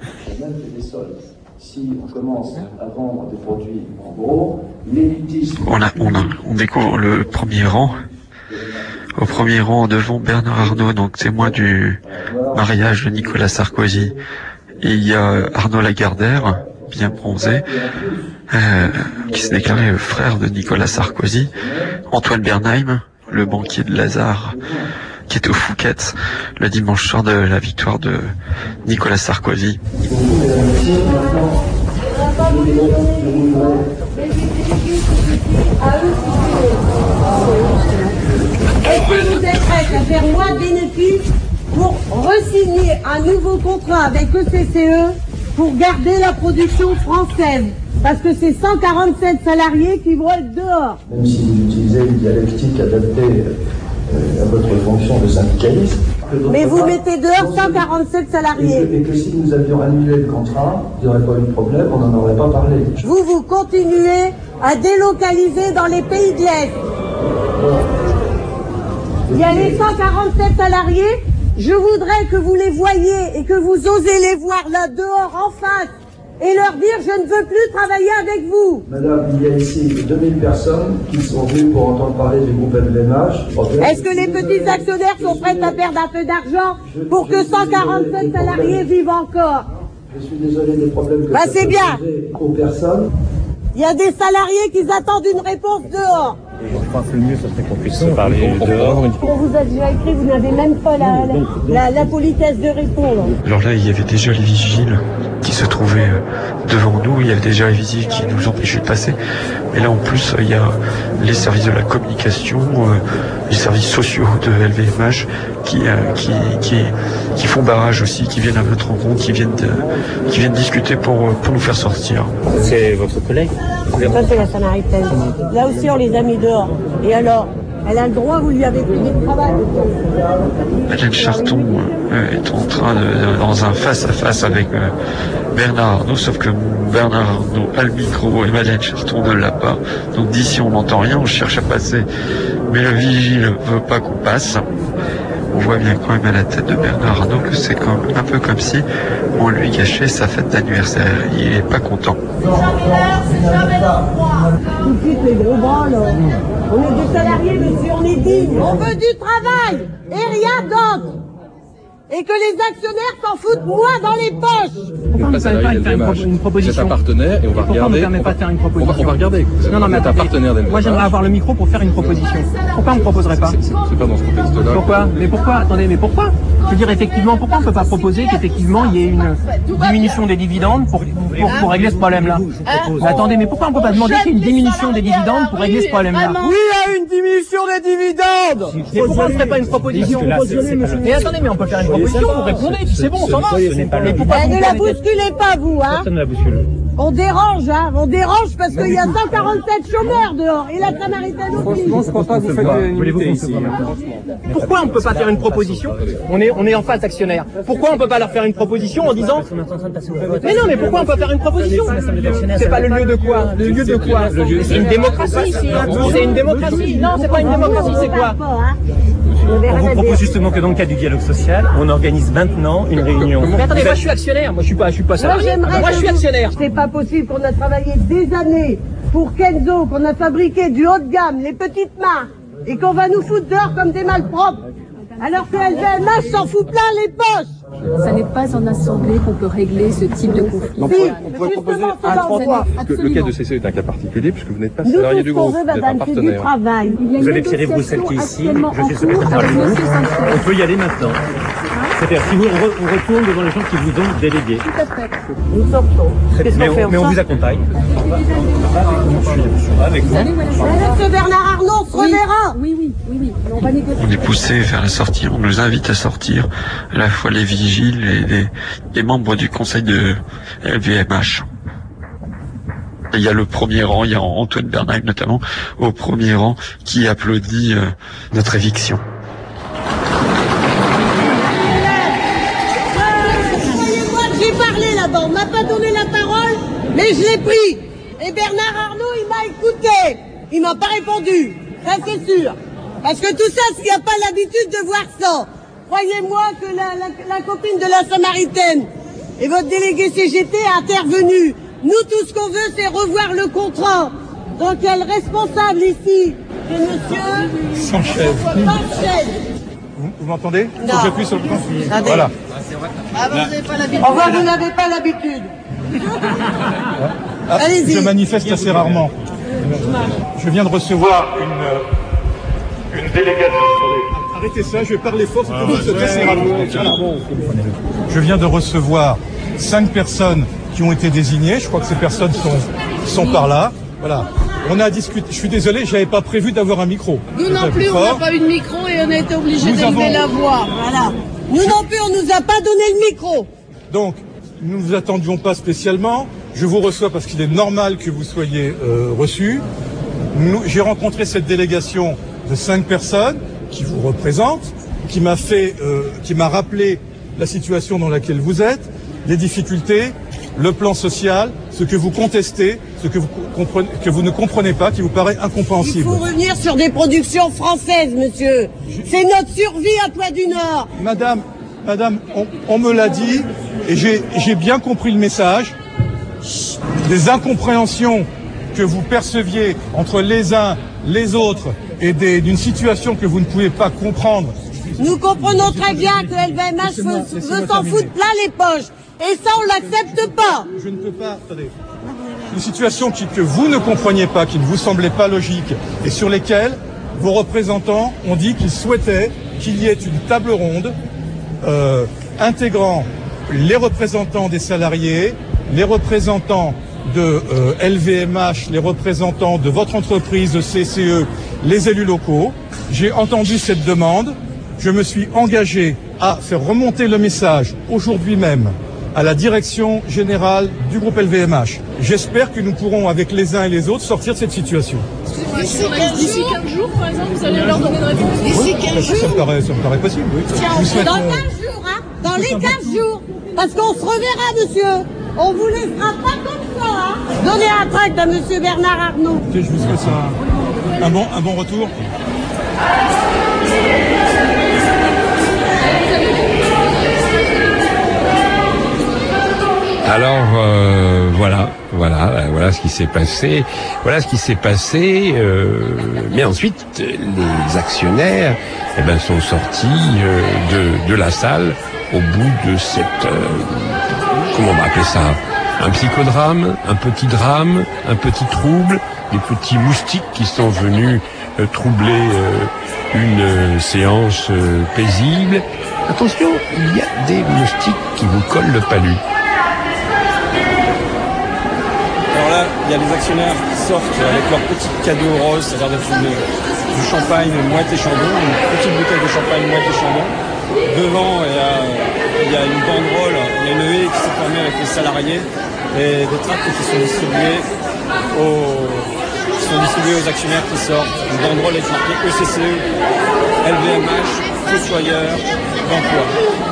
Si on commence à vendre des produits en gros, l'élitisme... On, a, on, a, on découvre le premier rang. Au premier rang devant Bernard Arnault, donc témoin du mariage de Nicolas Sarkozy. Et il y a Arnaud Lagardère, bien bronzé, euh, qui s'est déclaré frère de Nicolas Sarkozy. Antoine Bernheim, le banquier de Lazare, qui est au Fouquet's le dimanche soir de la victoire de Nicolas Sarkozy. à faire moins de bénéfices pour re-signer un nouveau contrat avec E C C E pour garder la production française. Parce que c'est cent quarante-sept salariés qui vont être dehors. Même si vous utilisez une dialectique adaptée euh, à votre fonction de syndicaliste. Mais vous mettez dehors cent quarante-sept salariés. Et que, et que si nous avions annulé le contrat, il n'y aurait pas eu de problème, on n'en aurait pas parlé. Vous, vous continuez à délocaliser dans les pays de l'Est. Il y a les cent quarante-sept salariés, je voudrais que vous les voyiez et que vous osez les voir là dehors en face et leur dire je ne veux plus travailler avec vous. Madame, il y a ici deux mille personnes qui sont venues pour entendre parler du groupe L V M H. Est-ce que les petits actionnaires sont prêts à perdre un peu d'argent pour que cent quarante-sept salariés vivent encore? Je suis désolé des problèmes que bah, ça c'est peut bien. poser aux personnes. Il y a des salariés qui attendent une réponse dehors. Je pense que le mieux, ce serait qu'on puisse se parler dehors. On vous a déjà écrit, vous n'avez même pas la, la, la, la politesse de répondre. Alors là, il y avait déjà les vigiles qui se trouvaient devant nous, il y avait déjà les vigiles qui nous empêchaient de passer. Mais là, en plus, il y a les services de la communication, les services sociaux de L V M H qui, qui, qui, qui font barrage aussi, qui viennent à notre rencontre, qui viennent, de, qui viennent discuter pour, pour nous faire sortir. C'est votre collègue? Ça, c'est la Samaritaine. Là aussi, on les a mis dehors. Et alors, elle a le droit, vous lui avez privé de travail. Madeleine Charton euh, est en train de, dans un face-à-face avec euh, Bernard Arnault, sauf que Bernard Arnault a le micro et Madeleine Charton ne l'a pas. Donc d'ici on n'entend rien, on cherche à passer. Mais le vigile ne veut pas qu'on passe. On voit bien quand même à la tête de Bernard Arnault que c'est comme, un peu comme si on lui gâchait sa fête d'anniversaire. Il n'est pas content. Tout de suite les gros bras là. On est des salariés, monsieur, on est dignes. On veut du travail et rien d'autre. Et que les actionnaires s'en foutent moins dans les poches. Pourquoi on ne permet pas de faire une, pro une proposition? Vous êtes un partenaire et on va Pourquoi regarder. on ne permet pas de faire une proposition? On va, on va regarder. Vous non, non, mais êtes un partenaire d'L V M H. Moi, j'aimerais avoir le micro pour faire une proposition. Pourquoi on ne proposerait pas? C'est pas dans ce contexte-là. Pourquoi? Mais pourquoi? Attendez, mais pourquoi? Je veux dire, effectivement, pourquoi on ne peut pas proposer qu'effectivement il y ait une diminution des dividendes pour, pour, pour régler ce problème-là? Mais attendez, mais pourquoi on ne peut pas demander qu'il y ait une diminution des dividendes pour régler ce problème-là? Oui, il y a une diminution des dividendes. Mais pourquoi on ne ferait pas une proposition? Mais attendez, mais on peut faire une proposition, vous répondez, puis c'est bon, on s'en va. Mais pourquoi eh, ne la bousculez pas, vous, hein? Personne ne la bouscule. On dérange, hein? On dérange parce qu'il y a cent quarante-sept chômeurs dehors. Et la Samaritaine aussi. Franchement, je pense pas que vous faites une unité ici. Pourquoi on ne peut pas faire une proposition? On est, on est en face d'actionnaires. Pourquoi on ne peut pas leur faire une proposition en disant... Mais non, mais pourquoi on peut faire une proposition? C'est pas le lieu de quoi? Le lieu de quoi? C'est une démocratie ici. C'est une démocratie. Non, c'est pas une démocratie, c'est quoi? On vous propose justement que dans le cadre du dialogue social, on organise maintenant une réunion. Mais attendez, moi je suis actionnaire, moi je suis pas, je suis pas salarié. Moi, moi je suis actionnaire. C'est pas possible qu'on a travaillé des années pour Kenzo, qu'on a fabriqué du haut de gamme, les petites marques, et qu'on va nous foutre dehors comme des malpropres. Alors que L V M H s'en fout plein les poches. Ça n'est pas en assemblée qu'on peut régler ce type de conflit. On pourrait, on pourrait proposer un trois que le cas de C C est un cas particulier puisque vous n'êtes pas Nous, salarié du groupe, veut, vous êtes un partenaire. Travail. Vous avez Thierry Broussel qui est ici, je suis secrétaire du groupe. On peut y aller maintenant. C'est-à-dire, si vous, on retourne devant les gens qui vous ont délégué. Tout à fait. Nous sortons. Qu'est-ce qu'on fait? Mais on vous accompagne. Je suis avec vous. Monsieur Bernard Arnault, on se reverra. Oui, oui, oui, oui. On va négocier. On est poussé vers la sortie, on nous invite à sortir, à la fois les vigiles et les, les membres du conseil de L V M H. Il y a le premier rang, il y a Antoine Bernheim notamment, au premier rang, qui applaudit euh, notre éviction. Croyez-moi que j'ai parlé là-bas, on m'a pas donné la parole, mais je l'ai pris. Et Bernard Arnault, il m'a écouté. Il m'a pas répondu, ça c'est sûr. Parce que tout ça, s'il n'y a pas l'habitude de voir ça. Croyez-moi que la, la, la copine de la Samaritaine et votre délégué C G T a intervenu. Nous, tout ce qu'on veut, c'est revoir le contrat. Donc, il y a le responsable ici, c'est monsieur Sanchez. Sanchez. Vous, vous m'entendez? Non. J'appuie sur le bouton. Attendez. Voilà. Ah, vous n'avez pas l'habitude. Au revoir, vous n'avez pas l'habitude. Ah, Allez-y. je manifeste assez rarement. Je viens de recevoir une, une délégation. Arrêtez ça, je vais parler fort, c'est pour se taire rarement. Je viens de recevoir cinq personnes qui ont été désignées. Je crois que ces personnes sont, sont par là. Voilà. On a discuté. Je suis désolé, j'avais pas prévu d'avoir un micro. Nous non plus, on n'a pas eu de micro et on a été obligé d'élever avons... la voix. Voilà. Nous non plus, on nous a pas donné le micro. Donc, nous ne vous attendions pas spécialement. Je vous reçois parce qu'il est normal que vous soyez euh, reçus. Nous, j'ai rencontré cette délégation de cinq personnes qui vous représentent, qui m'a fait, euh, qui m'a rappelé la situation dans laquelle vous êtes, les difficultés, le plan social, ce que vous contestez, ce que vous, comprenez, que vous ne comprenez pas, qui vous paraît incompréhensible. Il faut revenir sur des productions françaises, monsieur. C'est notre survie à Poix du Nord. Madame, madame, on, on me l'a dit et j'ai, j'ai bien compris le message. Des incompréhensions que vous perceviez entre les uns, les autres et des, d'une situation que vous ne pouvez pas comprendre. Nous comprenons très bien que L V M H veut, veut s'en foutre plein les poches. Et ça, on l'accepte pas. Je ne peux pas. Attendez. Une situation qui, que vous ne compreniez pas, qui ne vous semblait pas logique, et sur lesquelles vos représentants ont dit qu'ils souhaitaient qu'il y ait une table ronde euh, intégrant les représentants des salariés, les représentants de euh, L V M H, les représentants de votre entreprise, de C C E, les élus locaux. J'ai entendu cette demande. Je me suis engagé à faire remonter le message aujourd'hui même à la direction générale du groupe L V M H. J'espère que nous pourrons, avec les uns et les autres, sortir de cette situation. D'ici quinze jours, par exemple, vous allez leur donner une réponse. D'ici quinze jours. Ça me paraît, ça me paraît possible, oui. Tiens, souhaite, dans quinze euh... jours, hein. Dans les quinze jours. Parce qu'on se reverra, monsieur. On vous laissera pas comme ça, hein. Donnez un tract à monsieur Bernard Arnault. Je vous souhaite un, un, bon, un bon retour. Alors euh, voilà, voilà, voilà ce qui s'est passé, voilà ce qui s'est passé. Euh, mais ensuite, les actionnaires, eh ben, sont sortis euh, de, de la salle au bout de cette, euh, comment on va appeler ça, un psychodrame, un petit drame, un petit trouble, des petits moustiques qui sont venus euh, troubler euh, une euh, séance euh, paisible. Attention, il y a des moustiques qui vous collent le palu. Alors là, il y a les actionnaires qui sortent avec leur petit cadeau rose, c'est-à-dire du champagne Moët et Chandon, une petite bouteille de champagne Moët et Chandon. Devant, il y a, il y a une banderole, il y a une haie qui s'est formée avec les salariés et des tracts qui sont distribués aux, qui sont distribués aux actionnaires qui sortent. Une banderole est marquée E C C E, L V M H, Fossoyeur, d'emploi.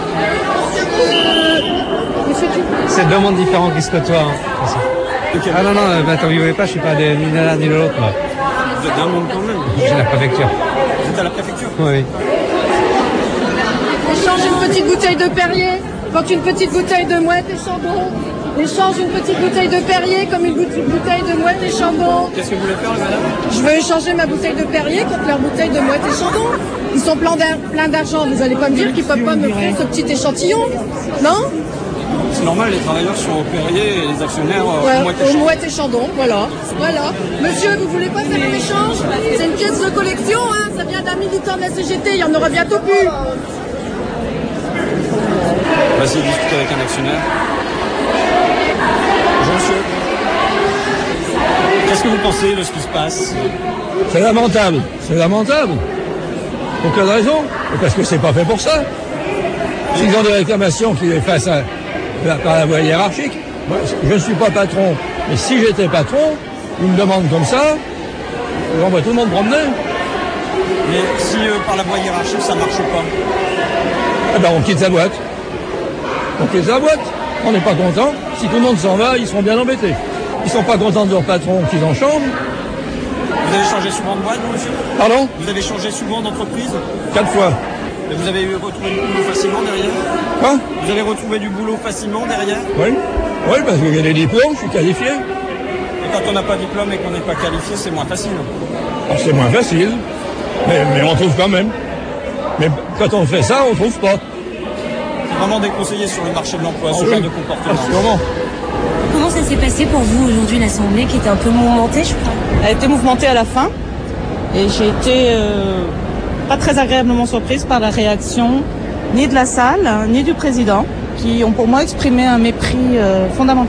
C'est deux mondes différents, Chris, que toi. Hein. Okay. Ah non, non, bah, t'en vivais pas, je suis pas de, ni l'un ni l'autre. Vous êtes d'un monde quand même. J'ai la préfecture. Vous êtes à la préfecture? Oui. Échange une petite bouteille de Perrier contre une petite bouteille de Moët et Chandon. Échange une petite bouteille de Perrier comme une bouteille de Moët et Chandon. Qu'est-ce que vous voulez faire, madame? Je veux échanger ma bouteille de Perrier contre leur bouteille de Moët et Chandon. Ils sont pleins d'argent. Vous allez pas me dire qu'ils peuvent pas me faire ce petit échantillon? Non? C'est normal, les travailleurs sont au Perrier et les actionnaires ouais, au Moët et Chandon. Au Moët et Chandon, voilà. Voilà. Monsieur, vous voulez pas faire un échange? C'est une pièce de collection, hein. Ça vient d'un militant de la C G T, il y en aura bientôt plus. On va essayer de discuter avec un actionnaire. Bonjour monsieur. Qu'est-ce que vous pensez de ce qui se passe? C'est lamentable. C'est lamentable. Pour quelle raison? Parce que c'est pas fait pour ça. S'ils ont des réclamations qui les fassent à, à, par la voie hiérarchique, moi, je ne suis pas patron. Mais si j'étais patron, une demande comme ça, j'envoie tout le monde promener. Mais si euh, par la voie hiérarchique ça ne marche pas? Eh ben on quitte la boîte. On quitte la boîte. On n'est pas content. Si tout le monde s'en va, ils seront bien embêtés. Ils sont pas contents de leur patron qu'ils en changent. Vous avez changé souvent de boîte, monsieur? Pardon? Vous avez changé souvent d'entreprise? Quatre fois. Et vous avez retrouvé du boulot facilement derrière? Quoi? Vous avez retrouvé du boulot facilement derrière? Oui. Oui, parce que j'ai des diplômes, je suis qualifié. Et quand on n'a pas de diplôme et qu'on n'est pas qualifié, c'est moins facile. Alors, c'est moins facile, mais, mais on trouve quand même. Mais quand on fait ça, on trouve pas. C'est vraiment déconseillé sur le marché de l'emploi, ce ah, genre oui. de comportement. Ah, sûrement. Comment ça s'est passé pour vous aujourd'hui, l'Assemblée, qui était un peu mouvementée, je crois? Elle a été mouvementée à la fin. Et j'ai été euh, pas très agréablement surprise par la réaction ni de la salle, ni du président, qui ont pour moi exprimé un mépris euh, fondamental.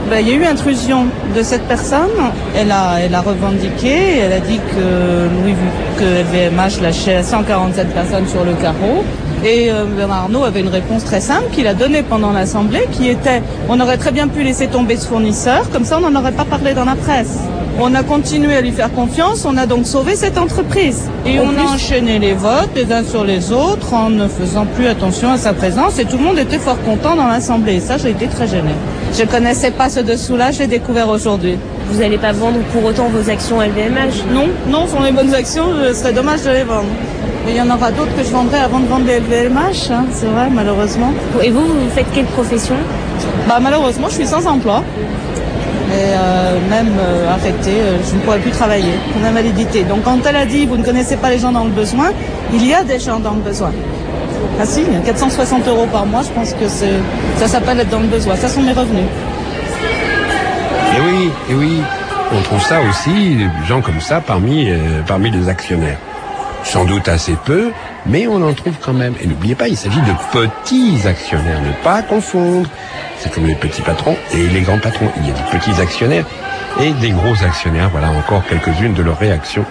Ben, il y a eu intrusion de cette personne. Elle a, elle a revendiqué. Elle a dit que Louis, que L V M H lâchait cent quarante-sept personnes sur le carreau. Et euh, Bernard Arnault avait une réponse très simple qu'il a donnée pendant l'Assemblée, qui était « on aurait très bien pu laisser tomber ce fournisseur, comme ça on n'en aurait pas parlé dans la presse ». On a continué à lui faire confiance, on a donc sauvé cette entreprise. Et on a enchaîné les votes les uns sur les autres en ne faisant plus attention à sa présence et tout le monde était fort content dans l'Assemblée. Et ça, j'ai été très gênée. Je connaissais pas ce dessous-là, je l'ai découvert aujourd'hui. Vous n'allez pas vendre pour autant vos actions L V M H? Non, non, ce sont les bonnes actions, ce serait dommage de les vendre. Mais il y en aura d'autres que je vendrai avant de vendre les L V M H, hein, c'est vrai, malheureusement. Et vous, vous faites quelle profession? Bah malheureusement, je suis sans emploi. Et euh, même euh, arrêtée, euh, je ne pourrais plus travailler pour ma validité. Donc quand elle a dit « vous ne connaissez pas les gens dans le besoin », il y a des gens dans le besoin. Ah si, quatre cent soixante euros par mois, je pense que c'est, ça s'appelle être dans le besoin. Ça sont mes revenus. Et oui, et oui, on trouve ça aussi, des gens comme ça, parmi, euh, parmi les actionnaires. Sans doute assez peu, mais on en trouve quand même. Et n'oubliez pas, il s'agit de petits actionnaires, ne pas confondre. C'est comme les petits patrons et les grands patrons. Il y a des petits actionnaires et des gros actionnaires. Voilà encore quelques-unes de leurs réactions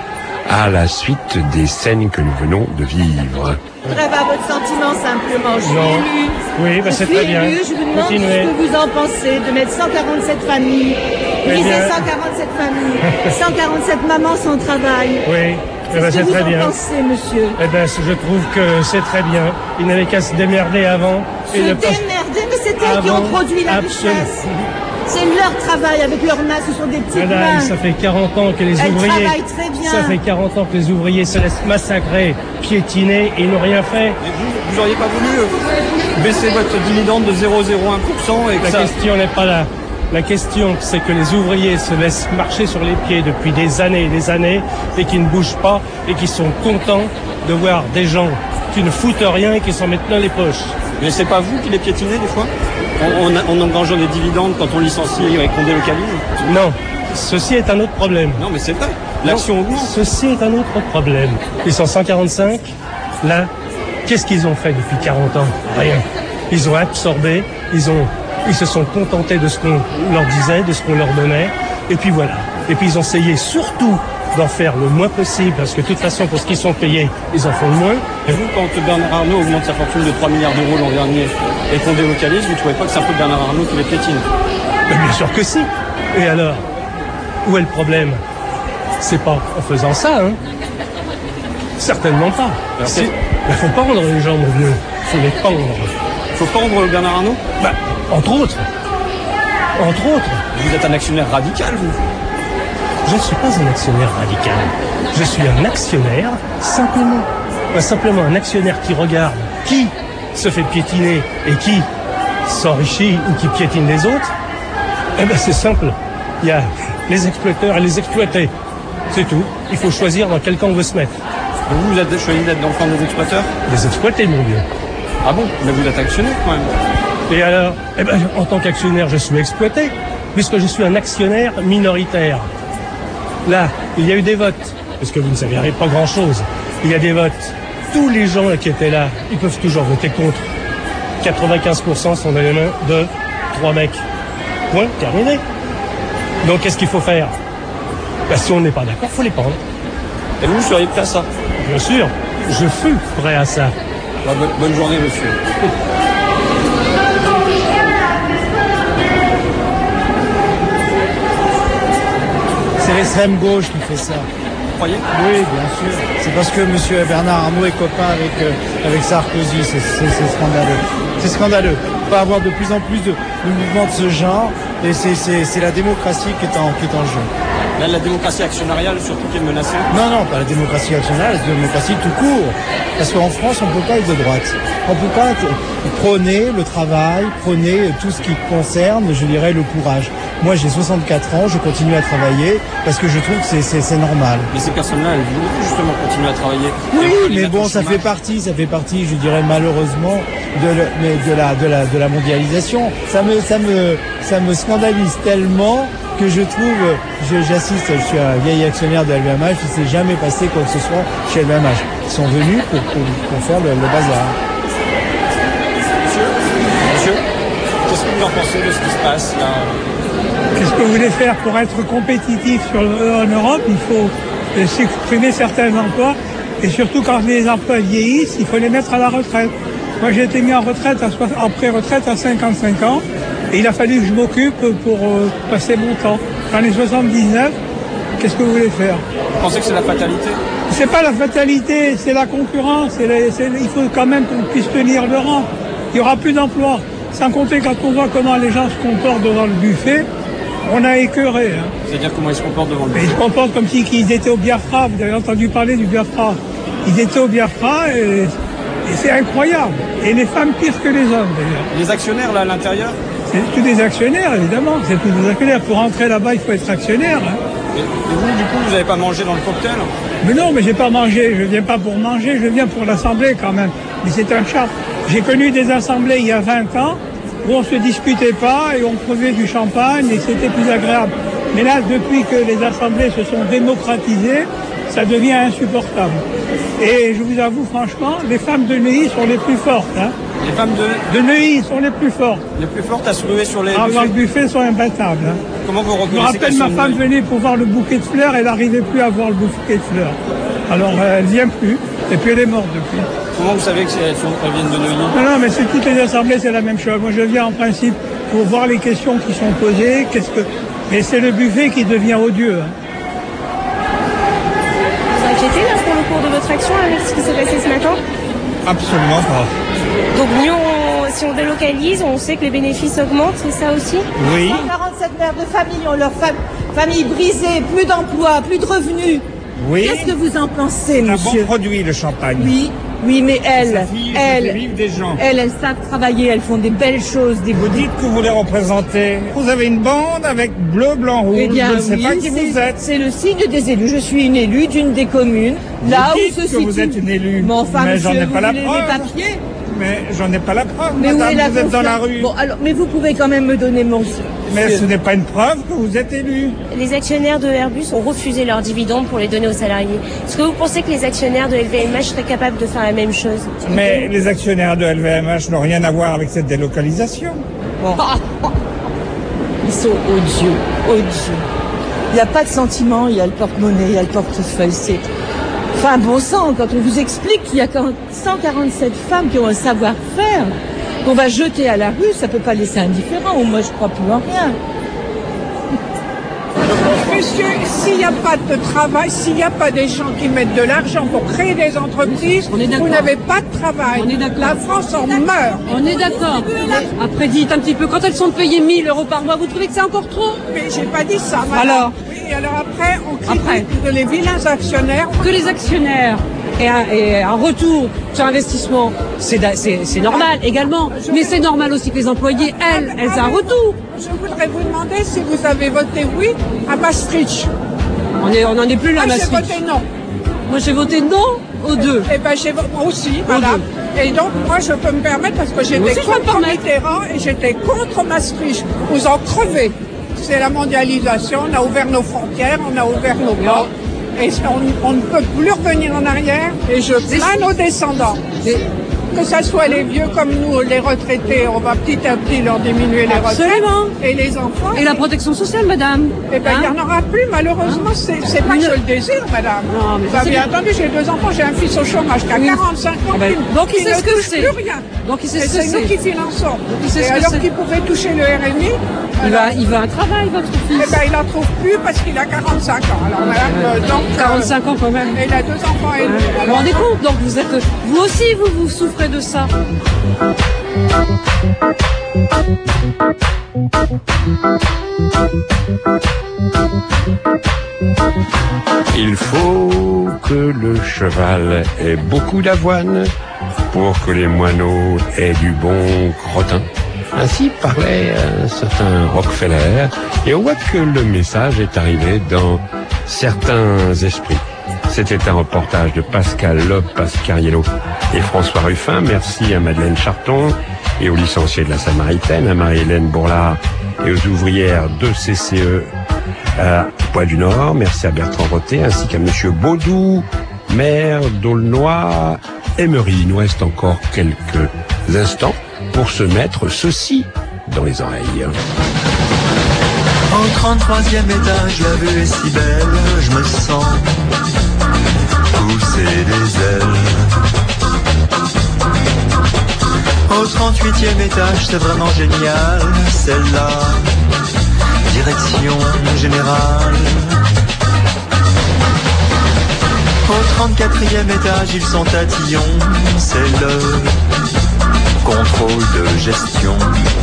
à la suite des scènes que nous venons de vivre. Je voudrais avoir votre sentiment simplement. Je suis Non. élu. Oui, bah je c'est suis très bien. élu. Je vous demande Continuez. ce que vous en pensez de mettre cent quarante-sept familles. Eh Lisez bien. cent quarante-sept familles. cent quarante-sept mamans sans travail. Oui, eh ben, Qu'est-ce c'est que très vous en bien. pensez, monsieur? Eh ben, je trouve que c'est très bien. Il n'avait qu'à se démerder avant. Se et ne pas- démerder, mais c'est elles qui Avant, ont produit la absolument. richesse. C'est leur travail avec leurs mains, ce sont des petites Madame, mains. ça fait quarante ans que les Elles ouvriers... travaillent très bien. Ça fait quarante ans que les ouvriers se laissent massacrer, piétiner et ils n'ont rien fait. Mais vous, vous auriez pas voulu euh, baisser votre dividende de zéro virgule zéro un pour cent et que La ça... question n'est pas là. La question, c'est que les ouvriers se laissent marcher sur les pieds depuis des années et des années et qui ne bougent pas et qui sont contents de voir des gens qui ne foutent rien et qui s'en mettent plein les poches. Mais c'est pas vous qui les piétinez des fois on, on, a- on engrange des dividendes quand on licencie et qu'on délocalise? Non, ceci est un autre problème. Non mais c'est vrai, l'action augmente. Ceci est un autre problème. Ils sont cent quarante-cinq, là, qu'est-ce qu'ils ont fait depuis quarante ans? Rien. Ils ont absorbé, ils ont, ils se sont contentés de ce qu'on leur disait, de ce qu'on leur donnait, et puis voilà. Et puis ils ont essayé surtout d'en faire le moins possible, parce que de toute façon, pour ce qu'ils sont payés, ils en font le moins. Et vous, quand Bernard Arnault augmente sa fortune de trois milliards d'euros l'an dernier et qu'on délocalise, vous trouvez pas que c'est un peu Bernard Arnault qui les piétine? Mais bien sûr que si. Et alors, où est le problème? C'est pas en faisant ça, hein. Certainement pas. Alors, Si- c'est- Il faut pendre les gens, mon vieux. Faut les pendre. Faut pendre Bernard Arnault? Bah, entre autres. Entre autres. Vous êtes un actionnaire radical, vous? Je ne suis pas un actionnaire radical. Je suis un actionnaire simplement. Euh, Simplement un actionnaire qui regarde qui se fait piétiner et qui s'enrichit ou qui piétine les autres. Eh ben c'est simple. Il y a les exploiteurs et les exploités. C'est tout. Il faut choisir dans quel camp on veut se mettre. Et vous, vous avez choisi d'être dans le camp des exploiteurs? Les exploités, mon vieux. Ah bon? Mais vous êtes actionnaire quand même. Et alors, eh ben, en tant qu'actionnaire, je suis exploité, puisque je suis un actionnaire minoritaire. Là, il y a eu des votes, parce que vous ne savez pas grand-chose. Il y a des votes. Tous les gens qui étaient là, ils peuvent toujours voter contre. quatre-vingt-quinze pour cent sont dans les mains de trois mecs. Point, terminé. Donc, qu'est-ce qu'il faut faire? Ben, si on n'est pas d'accord, il faut les prendre. Et vous, vous seriez prêt à ça? Bien sûr, je fus prêt à ça. Bah, bonne, bonne journée, monsieur. C'est l'extrême gauche qui fait ça. Vous croyez? Oui, bien sûr. C'est parce que M. Bernard Arnault est copain avec, euh, avec Sarkozy. C'est c'est- c'est scandaleux. C'est scandaleux. Il va y avoir de plus en plus de, de mouvements de ce genre. Et c'est- c'est c'est la démocratie qui est en, qui est en jeu. Là, la démocratie actionnariale, surtout, qui est menacée. Non, non, pas la démocratie actionnariale, la démocratie tout court. Parce qu'en France, on ne peut pas être de droite. On ne peut pas être, prôner le travail, prôner tout ce qui concerne, je dirais, le courage. Moi, j'ai soixante-quatre ans, je continue à travailler parce que je trouve que c'est- c'est c'est normal. Mais ces personnes-là, elles voulaient justement continuer à travailler. Et on Oui, peut les mais mettre bon, au ça chômage. fait partie, ça fait partie, je dirais malheureusement, de, le- mais de la, de la, de la mondialisation. Ça me, ça me, ça me scandalise tellement que je trouve, je- j'assiste, je suis un vieil actionnaire de L V M H, il ne s'est jamais passé quoi que ce soit chez L V M H. Ils sont venus pour, pour, pour faire le, le bazar. Monsieur, monsieur, qu'est-ce Qu'est-ce que vous en pensez de ce qui se passe là? Qu'est-ce que vous voulez faire pour être compétitif sur le, en Europe? Il faut euh, supprimer certains emplois et surtout quand les emplois vieillissent, il faut les mettre à la retraite. Moi j'ai été mis en retraite, à, en pré-retraite à cinquante-cinq ans et il a fallu que je m'occupe pour euh, passer mon temps. J'en ai soixante-dix-neuf, qu'est-ce que vous voulez faire? Vous pensez que c'est la fatalité? C'est pas la fatalité, c'est la concurrence. C'est les, c'est, il faut quand même qu'on puisse tenir le rang. Il n'y aura plus d'emplois. Sans compter quand on voit comment les gens se comportent devant le buffet, on a écœuré. Hein. C'est-à-dire comment ils se comportent devant le buffet? Ils se comportent comme si ils étaient au Biafra. Vous avez entendu parler du Biafra. Ils étaient au Biafra et, et c'est incroyable. Et les femmes pires que les hommes d'ailleurs. Les actionnaires là à l'intérieur? C'est tous des actionnaires évidemment. C'est tous des actionnaires. Pour rentrer là-bas, il faut être actionnaire. Hein. Et, et vous, du coup, vous n'avez pas mangé dans le cocktail? Mais non, mais j'ai pas mangé. Je viens pas pour manger. Je viens pour l'assemblée quand même. Mais c'est un charme. J'ai connu des assemblées il y a vingt ans où on se disputait pas et on crevait du champagne et c'était plus agréable. Mais là, depuis que les assemblées se sont démocratisées, ça devient insupportable. Et je vous avoue franchement, les femmes de Neuilly sont les plus fortes. Hein. Les femmes de... de Neuilly sont les plus fortes. Les plus fortes à se ruer sur les ah, buffets. Le buffet sont imbattables. Hein. Comment vous reconnaissez? Je me rappelle, ma femme venait pour voir le bouquet de fleurs, elle n'arrivait plus à voir le bouquet de fleurs. Alors elle vient plus, et puis elle est morte depuis. Comment vous savez qu'elles elles viennent de Neuilly? Non, non, mais c'est toutes les assemblées, c'est la même chose. Moi, je viens en principe pour voir les questions qui sont posées. Qu'est-ce que... Mais c'est le buffet qui devient odieux. Hein. Vous inquiétez là pour le cours de votre action avec ce qui s'est passé ce matin? Absolument pas. Donc mieux, on, si on délocalise, on sait que les bénéfices augmentent, c'est ça aussi? Oui. quarante-sept mères de famille ont leur fam- famille brisée, plus d'emplois, plus de revenus. Oui. Qu'est-ce que vous en pensez, monsieur? C'est un bon produit, le champagne. Oui, oui, mais elles, elles, des gens. elles, elles savent travailler, elles font des belles choses. Des... Vous dites que vous les représentez. Vous avez une bande avec bleu, blanc, rouge. Eh bien, je ne sais oui, pas qui vous êtes. C'est le signe des élus. Je suis une élue d'une des communes. Vous là dites où se que situe... vous êtes une élue. Mais enfin, mais monsieur, j'en ai vous pas la voulez preuve. les papiers? Mais j'en ai pas la preuve, mais madame, où est la vous êtes dans la rue. Bon, alors, mais vous pouvez quand même me donner mon... Mais ce n'est pas une preuve que vous êtes élu. Les actionnaires de Airbus ont refusé leurs dividendes pour les donner aux salariés. Est-ce que vous pensez que les actionnaires de L V M H seraient capables de faire la même chose? Mais les actionnaires de L V M H n'ont rien à voir avec cette délocalisation. Bon. Ils sont odieux, odieux. Il n'y a pas de sentiment, il y a le porte-monnaie, il y a le portefeuille. C'est... Enfin, bon sang, quand on vous explique qu'il y a cent quarante-sept femmes qui ont un savoir-faire, qu'on va jeter à la rue, ça ne peut pas laisser indifférent. Moi, je ne crois plus en rien. Monsieur, s'il n'y a pas de travail, s'il n'y a pas des gens qui mettent de l'argent pour créer des entreprises, vous n'avez pas de travail. On est d'accord. La France en meurt. On est d'accord. Après, dites un petit peu, quand elles sont payées mille euros par mois, vous trouvez que c'est encore trop? Mais j'ai pas dit ça, madame. Alors Oui, alors après, on critique que les vilains actionnaires... Que les actionnaires et un, et un retour sur investissement, c'est, c'est, c'est normal également. Mais c'est normal aussi que les employés, elles, elles aient un retour. Je voudrais vous demander si vous avez voté oui à Maastricht. On est, on n'en est plus là, Moi, Maastricht. j'ai voté non. Moi, j'ai voté non aux deux. Eh ben, j'ai voté moi aussi, madame. Et donc, moi, je peux me permettre parce que j'étais contre Mitterrand et j'étais contre Maastricht. Vous en crevez. C'est la mondialisation. On a ouvert nos frontières, on a ouvert nos portes. Et on, on ne peut plus revenir en arrière. Et je plains nos descendants. Que ce soit les vieux comme nous, les retraités, on va petit à petit leur diminuer les retraites. Absolument. Et les enfants. Et la protection sociale, madame. Eh bien, il hein? n'y en aura plus, malheureusement. Hein? C'est, c'est pas Une... que je le désire, madame. Non, mais vous avez entendu, j'ai deux enfants, j'ai un fils au chômage qui a oui. quarante-cinq ans. Ah ben, donc il sait ce que c'est. Plus rien. Donc il sait et ce que c'est. C'est nous qui finançons. Il et alors qu'il pouvait toucher le R M I. Il va, il va un travail, votre fils. Eh bien, il n'en trouve plus parce qu'il a quarante-cinq ans. Alors, madame, euh, donc. quarante-cinq ans quand même. Et il a deux enfants et ouais. Vous vous rendez compte? Donc vous êtes. Vous aussi, vous, vous souffrez de ça. Il faut que le cheval ait beaucoup d'avoine pour que les moineaux aient du bon crottin. Ainsi parlait un certain Rockefeller, et on voit que le message est arrivé dans certains esprits. C'était un reportage de Pascal Loeb, Pascariello et François Ruffin. Merci à Madeleine Charton et aux licenciés de la Samaritaine, à Marie-Hélène Bourlard et aux ouvrières de C C E à Poix du Nord. Merci à Bertrand Roté ainsi qu'à Monsieur Baudou, maire d'Aulnoy. Emery. Il nous reste encore quelques instants pour se mettre ceci dans les oreilles. Au trente-troisième étage, la vue est si belle, je me sens pousser des ailes. Au trente-huitième étage, c'est vraiment génial, celle-là, direction générale. Au trente-quatrième étage, ils sont tatillons, c'est le contrôle de gestion.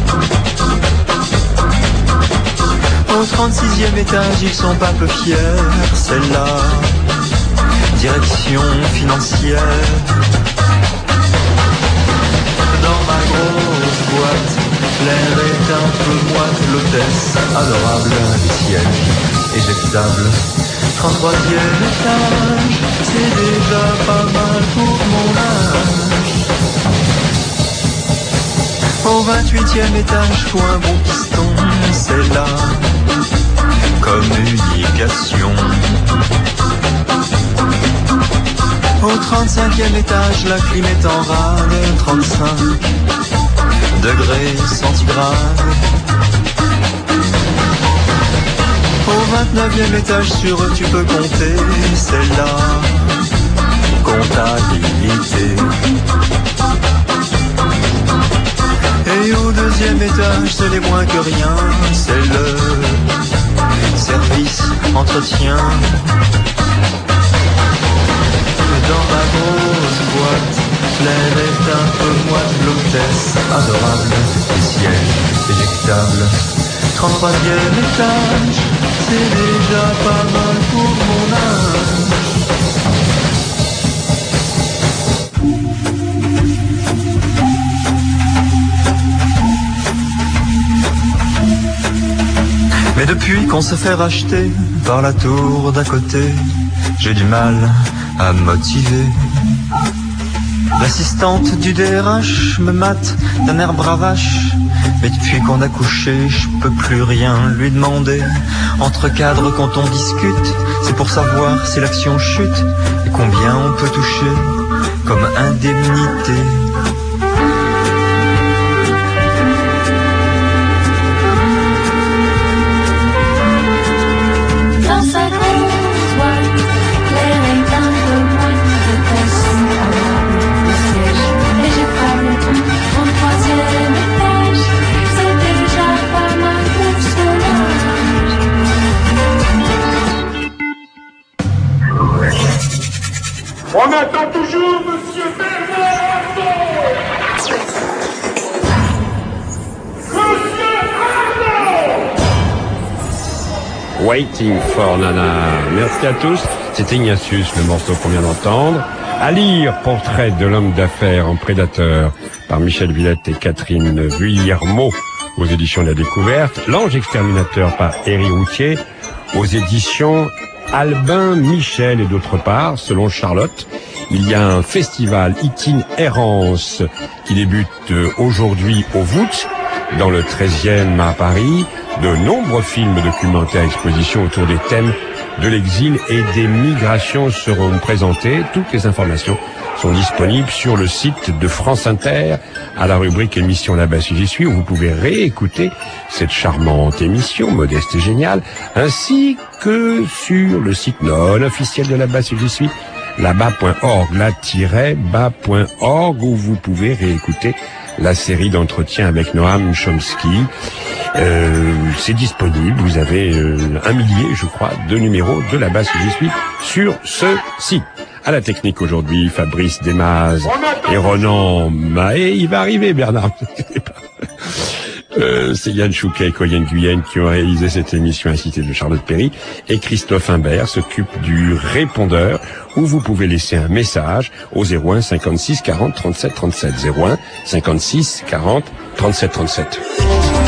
Au trente-sixième étage, ils sont pas peu fiers, celle-là, direction financière. Dans ma grosse boîte, l'air est un peu moite, l'hôtesse adorable, les sièges éjectables. trente-troisième étage, c'est déjà pas mal pour mon âge. Au vingt-huitième étage, faut un bon piston, c'est là, communication. Au trente-cinquième étage, la clim est en rade, trente-cinq degrés centigrades. Au vingt-neuvième étage, sur eux tu peux compter, c'est là, comptabilité. Et au deuxième étage, c'est les moins que rien, c'est le service entretien. Dans ma grosse boîte, l'air est un peu moite, l'hôtesse adorable, les sièges éjectables. trente-troisième étage, c'est déjà pas mal pour mon âge. Mais depuis qu'on se fait racheter par la tour d'à côté, j'ai du mal à me motiver. L'assistante du D R H me mate d'un air bravache, mais depuis qu'on a couché, je peux plus rien lui demander. Entre cadres quand on discute, c'est pour savoir si l'action chute et combien on peut toucher comme indemnité. On attend toujours Monsieur Bernard Arnault. Monsieur Arnault. Waiting for Nana. Merci à tous. C'est Ignatius, le morceau qu'on vient d'entendre. À lire, Portrait de l'homme d'affaires en prédateur par Michel Villette et Catherine Vuillermo aux éditions de la Découverte. L'ange exterminateur par Éric Routier aux éditions Albin Michel. Et d'autre part, selon Charlotte, il y a un festival itinérance qui débute aujourd'hui au Voûte, dans le treizième à Paris. De nombreux films documentaires expositions autour des thèmes de l'exil et des migrations seront présentés. Toutes les informations sont disponibles sur le site de France Inter à la rubrique émission La Basse J'y suis, où vous pouvez réécouter cette charmante émission modeste et géniale, ainsi que sur le site non officiel de La Basse J'y suis, là-bas point org, là-bas point org, où vous pouvez réécouter la série d'entretiens avec Noam Chomsky. Euh, c'est disponible, vous avez euh, un millier, je crois, de numéros de La Basse J'y suis sur ce site. À la technique aujourd'hui, Fabrice Desmaz et Ronan Mahé. Il va arriver, Bernard. Euh, c'est Yann Chouquet et Coyenne Guyenne qui ont réalisé cette émission incitée de Charlotte Perry, et Christophe Imbert s'occupe du répondeur où vous pouvez laisser un message au zéro un cinquante-six quarante trente-sept trente-sept, zéro un cinquante-six quarante trente-sept trente-sept.